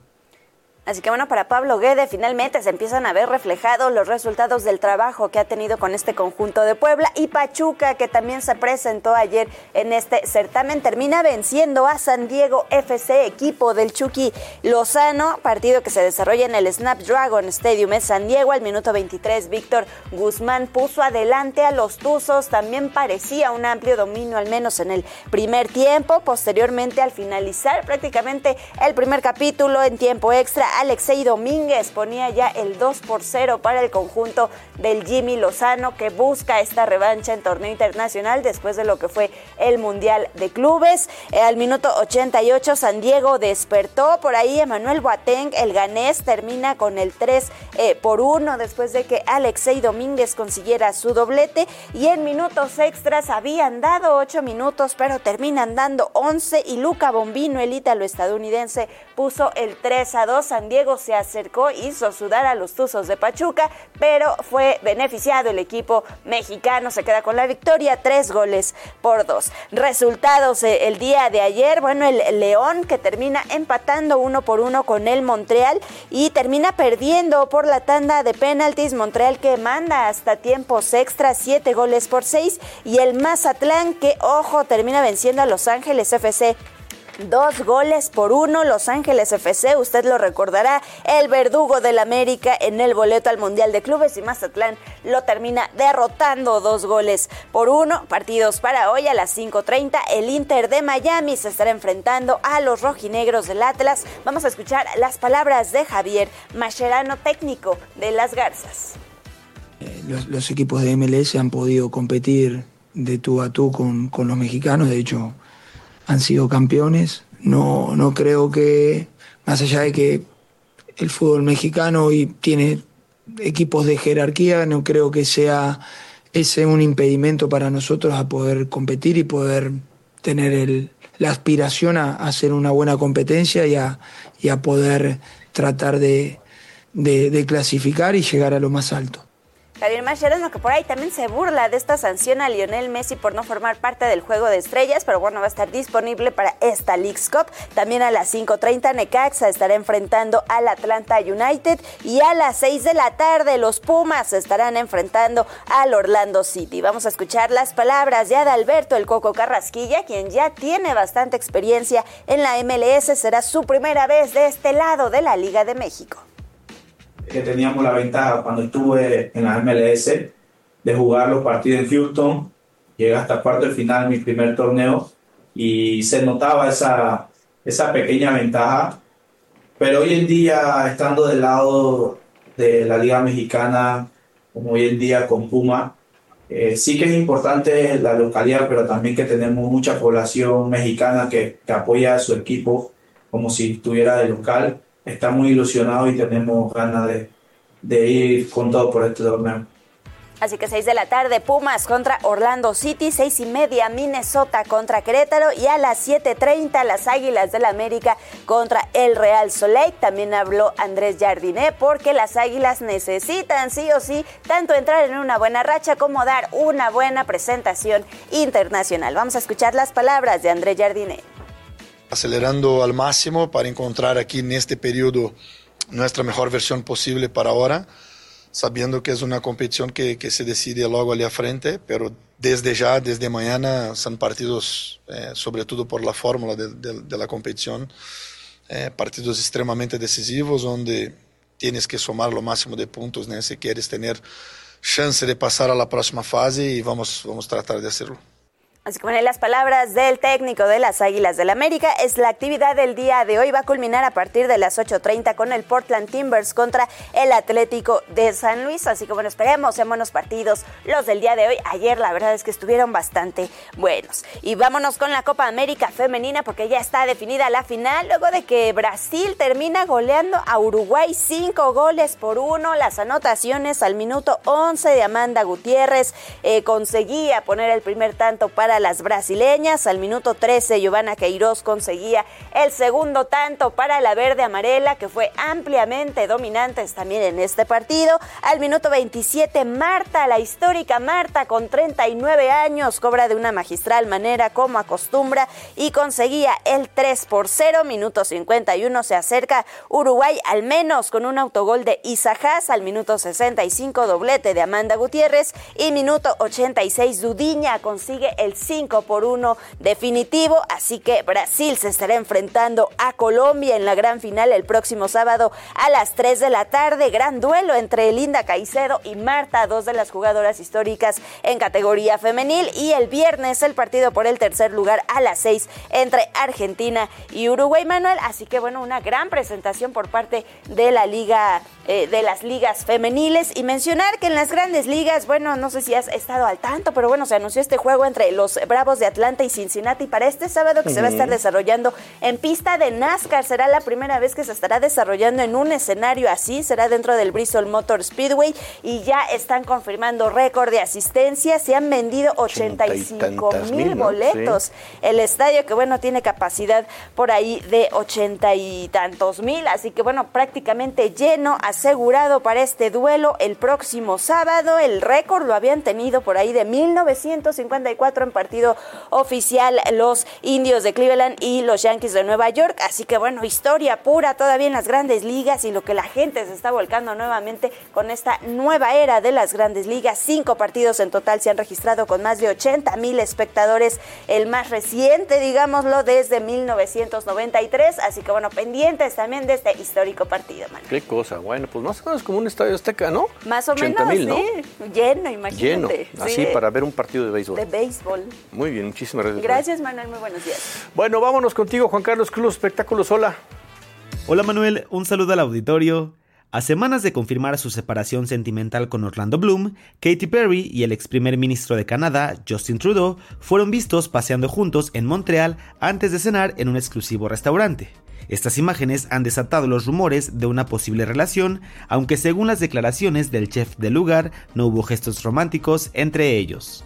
Así que bueno, para Pablo Guede finalmente se empiezan a ver reflejados los resultados del trabajo que ha tenido con este conjunto de Puebla, y Pachuca, que también se presentó ayer en este certamen, termina venciendo a San Diego F C, equipo del Chucky Lozano, partido que se desarrolla en el Snapdragon Stadium en San Diego. Al minuto veintitrés, Víctor Guzmán puso adelante a los Tuzos, también parecía un amplio dominio, al menos en el primer tiempo. Posteriormente, al finalizar prácticamente el primer capítulo en tiempo extra, Alexei Domínguez ponía ya el dos por cero para el conjunto del Jimmy Lozano, que busca esta revancha en torneo internacional después de lo que fue el Mundial de Clubes. Eh, al minuto ochenta y ocho, San Diego despertó. Por ahí Emmanuel Boateng, el ganés, termina con el tres eh, por uno después de que Alexei Domínguez consiguiera su doblete. Y en minutos extras habían dado ocho minutos, pero terminan dando once, y Luca Bombino, el ítalo-estadounidense, puso el tres a dos. San Diego se acercó, hizo sudar a los Tuzos de Pachuca, pero fue beneficiado el equipo mexicano, se queda con la victoria, tres goles por dos. Resultados eh, el día de ayer, bueno, el León, que termina empatando uno por uno con el Montreal y termina perdiendo por la tanda de penaltis. Montreal, que manda hasta tiempos extras, siete goles por seis, y el Mazatlán, que, ojo, termina venciendo a Los Ángeles F C dos goles por uno. Los Ángeles F C, usted lo recordará, el verdugo del América en el boleto al Mundial de Clubes, y Mazatlán lo termina derrotando dos goles por uno. Partidos para hoy a las cinco treinta, el Inter de Miami se estará enfrentando a los rojinegros del Atlas. Vamos a escuchar las palabras de Javier Mascherano, técnico de las Garzas. Los, los equipos de M L S han podido competir de tú a tú con, con los mexicanos, de hecho han sido campeones. No, no creo que, más allá de que el fútbol mexicano hoy tiene equipos de jerarquía, no creo que sea ese un impedimento para nosotros a poder competir y poder tener el, la aspiración a, a hacer una buena competencia y a, y a poder tratar de, de, de clasificar y llegar a lo más alto. Javier Mascherano, que por ahí también se burla de esta sanción a Lionel Messi por no formar parte del Juego de Estrellas, pero bueno, va a estar disponible para esta Leagues Cup. También a las cinco treinta, Necaxa estará enfrentando al Atlanta United, y a las seis de la tarde los Pumas estarán enfrentando al Orlando City. Vamos a escuchar las palabras de Adalberto El Coco Carrasquilla, quien ya tiene bastante experiencia en la M L S. Será su primera vez de este lado de la Liga de México. Que teníamos la ventaja cuando estuve en la M L S de jugar los partidos en Houston. Llegué hasta cuarto de final en mi primer torneo y se notaba esa, esa pequeña ventaja. Pero hoy en día, estando del lado de la Liga Mexicana, como hoy en día con Puma, eh, sí que es importante la localidad, pero también que tenemos mucha población mexicana que, que apoya a su equipo como si estuviera de local. está muy ilusionado y tenemos ganas de, de ir con todo por este torneo. Así que seis de la tarde, Pumas contra Orlando City, seis y media, Minnesota contra Querétaro, y a las siete treinta, las Águilas del América contra el Real Soleil. También habló Andrés Jardiné, porque las Águilas necesitan sí o sí tanto entrar en una buena racha como dar una buena presentación internacional. Vamos a escuchar las palabras de Andrés Jardiné. Acelerando al máximo para encontrar aquí en este periodo nuestra mejor versión posible para ahora, sabiendo que es una competición que, que se decide luego allá frente, pero desde ya, desde mañana, son partidos, eh, sobre todo por la fórmula de, de, de la competición, eh, partidos extremadamente decisivos, donde tienes que sumar lo máximo de puntos, ¿no? Si quieres tener chance de pasar a la próxima fase, y vamos, vamos a tratar de hacerlo. Así como en las palabras del técnico de las Águilas del América, es la actividad del día de hoy. Va a culminar a partir de las ocho treinta con el Portland Timbers contra el Atlético de San Luis. Así que bueno, esperemos sean buenos partidos los del día de hoy. Ayer la verdad es que estuvieron bastante buenos. Y vámonos con la Copa América Femenina, porque ya está definida la final, luego de que Brasil termina goleando a Uruguay cinco goles por uno. Las anotaciones al minuto once de Amanda Gutiérrez eh, conseguía poner el primer tanto para las brasileñas. Al minuto trece, Giovanna Queiroz conseguía el segundo tanto para la verde amarela, que fue ampliamente dominantes también en este partido. Al minuto veintisiete, Marta, la histórica Marta, con treinta y nueve años, cobra de una magistral manera como acostumbra y conseguía el tres por cero. Minuto cincuenta y uno, se acerca Uruguay al menos con un autogol de Isa Haas. Al minuto sesenta y cinco, doblete de Amanda Gutiérrez, y minuto ochenta y seis, Dudiña consigue el cinco por uno definitivo. Así que Brasil se estará enfrentando a Colombia en la gran final el próximo sábado a las tres de la tarde. Gran duelo entre Linda Caicedo y Marta, dos de las jugadoras históricas en categoría femenil. Y el viernes el partido por el tercer lugar a las seis entre Argentina y Uruguay, Manuel. Así que bueno, una gran presentación por parte de la liga, eh, de las ligas femeniles. Y mencionar que en las grandes ligas, bueno, no sé si has estado al tanto, pero bueno, se anunció este juego entre los Bravos de Atlanta y Cincinnati para este sábado, que uh-huh. se va a estar desarrollando en pista de NASCAR. Será la primera vez que se estará desarrollando en un escenario así, será dentro del Bristol Motor Speedway, y ya están confirmando récord de asistencia. Se han vendido ochenta y cinco mil boletos. Sí. El estadio, que bueno, tiene capacidad por ahí de ochenta y tantos mil, así que bueno, prácticamente lleno, asegurado para este duelo el próximo sábado. El récord lo habían tenido por ahí de mil novecientos cincuenta y cuatro en partido oficial los Indios de Cleveland y los Yankees de Nueva York. Así que bueno, historia pura todavía en las grandes ligas, y lo que la gente se está volcando nuevamente con esta nueva era de las grandes ligas. Cinco partidos en total se han registrado con más de ochenta mil espectadores, el más reciente, digámoslo, desde mil novecientos noventa y tres. Así que bueno, pendientes también de este histórico partido, Manuel. Qué cosa, bueno, pues más o menos como un estadio Azteca, ¿no? Más o menos, mil, ¿no? sí, lleno, imagínate. Lleno, así sí, para ver un partido de béisbol. De béisbol. Muy bien, muchísimas gracias. Gracias, Manuel, muy buenos días. Bueno, vámonos contigo, Juan Carlos Cruz, Espectáculos, hola. Hola, Manuel, un saludo al auditorio. A semanas de confirmar su separación sentimental con Orlando Bloom, Katy Perry y el ex primer ministro de Canadá, Justin Trudeau, fueron vistos paseando juntos en Montreal antes de cenar en un exclusivo restaurante. Estas imágenes han desatado los rumores de una posible relación, aunque según las declaraciones del chef del lugar, no hubo gestos románticos entre ellos.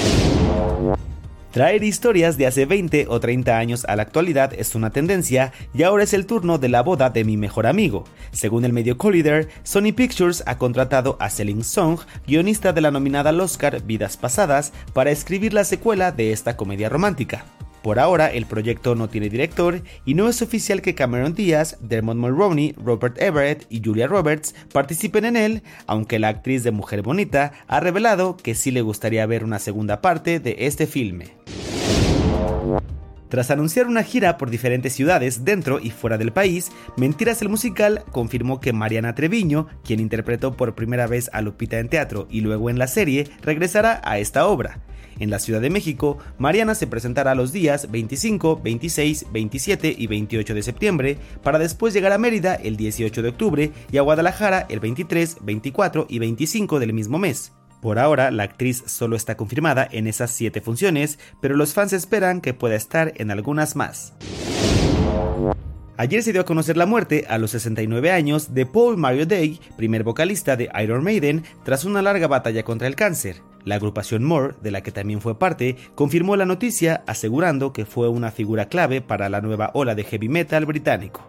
Traer historias de hace veinte o treinta años a la actualidad es una tendencia, y ahora es el turno de la boda de mi mejor amigo. Según el medio Collider, Sony Pictures ha contratado a Celine Song, guionista de la nominada al Oscar Vidas Pasadas, para escribir la secuela de esta comedia romántica. Por ahora, el proyecto no tiene director y no es oficial que Cameron Diaz, Dermot Mulroney, Robert Everett y Julia Roberts participen en él, aunque la actriz de Mujer Bonita ha revelado que sí le gustaría ver una segunda parte de este filme. Tras anunciar una gira por diferentes ciudades dentro y fuera del país, Mentiras el musical confirmó que Mariana Treviño, quien interpretó por primera vez a Lupita en teatro y luego en la serie, regresará a esta obra. En la Ciudad de México, Mariana se presentará los días veinticinco, veintiséis, veintisiete y veintiocho de septiembre, para después llegar a Mérida el dieciocho de octubre y a Guadalajara el veintitrés, veinticuatro y veinticinco del mismo mes. Por ahora, la actriz solo está confirmada en esas siete funciones, pero los fans esperan que pueda estar en algunas más. Ayer se dio a conocer la muerte a los sesenta y nueve años de Paul Marioday, primer vocalista de Iron Maiden, tras una larga batalla contra el cáncer. La agrupación More, de la que también fue parte, confirmó la noticia asegurando que fue una figura clave para la nueva ola de heavy metal británico.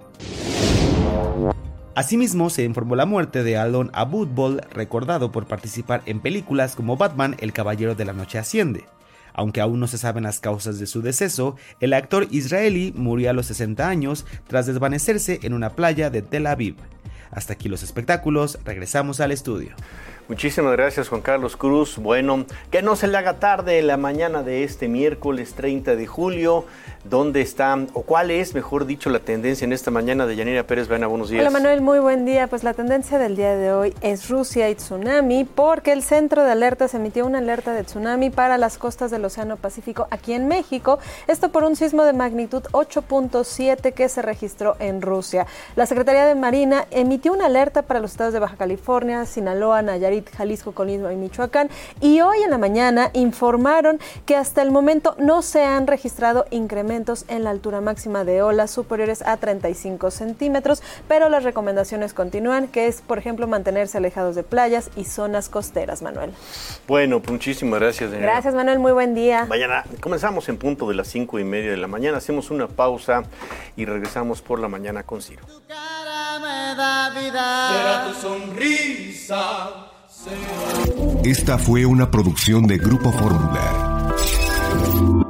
Asimismo, se informó la muerte de Alon Abudbol, recordado por participar en películas como Batman, El Caballero de la Noche Asciende. Aunque aún no se saben las causas de su deceso, el actor israelí murió a los sesenta años tras desvanecerse en una playa de Tel Aviv. Hasta aquí los espectáculos, regresamos al estudio. Muchísimas gracias, Juan Carlos Cruz. Bueno, que no se le haga tarde la mañana de este miércoles treinta de julio. ¿Dónde está, o cuál es, mejor dicho, la tendencia en esta mañana de Yanira Pérez Baena? Buenos días. Hola Manuel, muy buen día. Pues la tendencia del día de hoy es Rusia y tsunami, porque el centro de alertas emitió una alerta de tsunami para las costas del Océano Pacífico aquí en México. Esto por un sismo de magnitud ocho punto siete que se registró en Rusia. La Secretaría de Marina emitió una alerta para los estados de Baja California, Sinaloa, Nayarit, Jalisco, Colima y Michoacán, y hoy en la mañana informaron que hasta el momento no se han registrado incrementos en la altura máxima de olas superiores a treinta y cinco centímetros, pero las recomendaciones continúan, que es, por ejemplo, mantenerse alejados de playas y zonas costeras, Manuel. Bueno, pues muchísimas gracias, Daniela. Gracias, Manuel, muy buen día. Mañana comenzamos en punto de las cinco y media de la mañana, hacemos una pausa y regresamos por la mañana con Ciro. Tu cara me da vida. Será tu sonrisa. Esta fue una producción de Grupo Fórmula.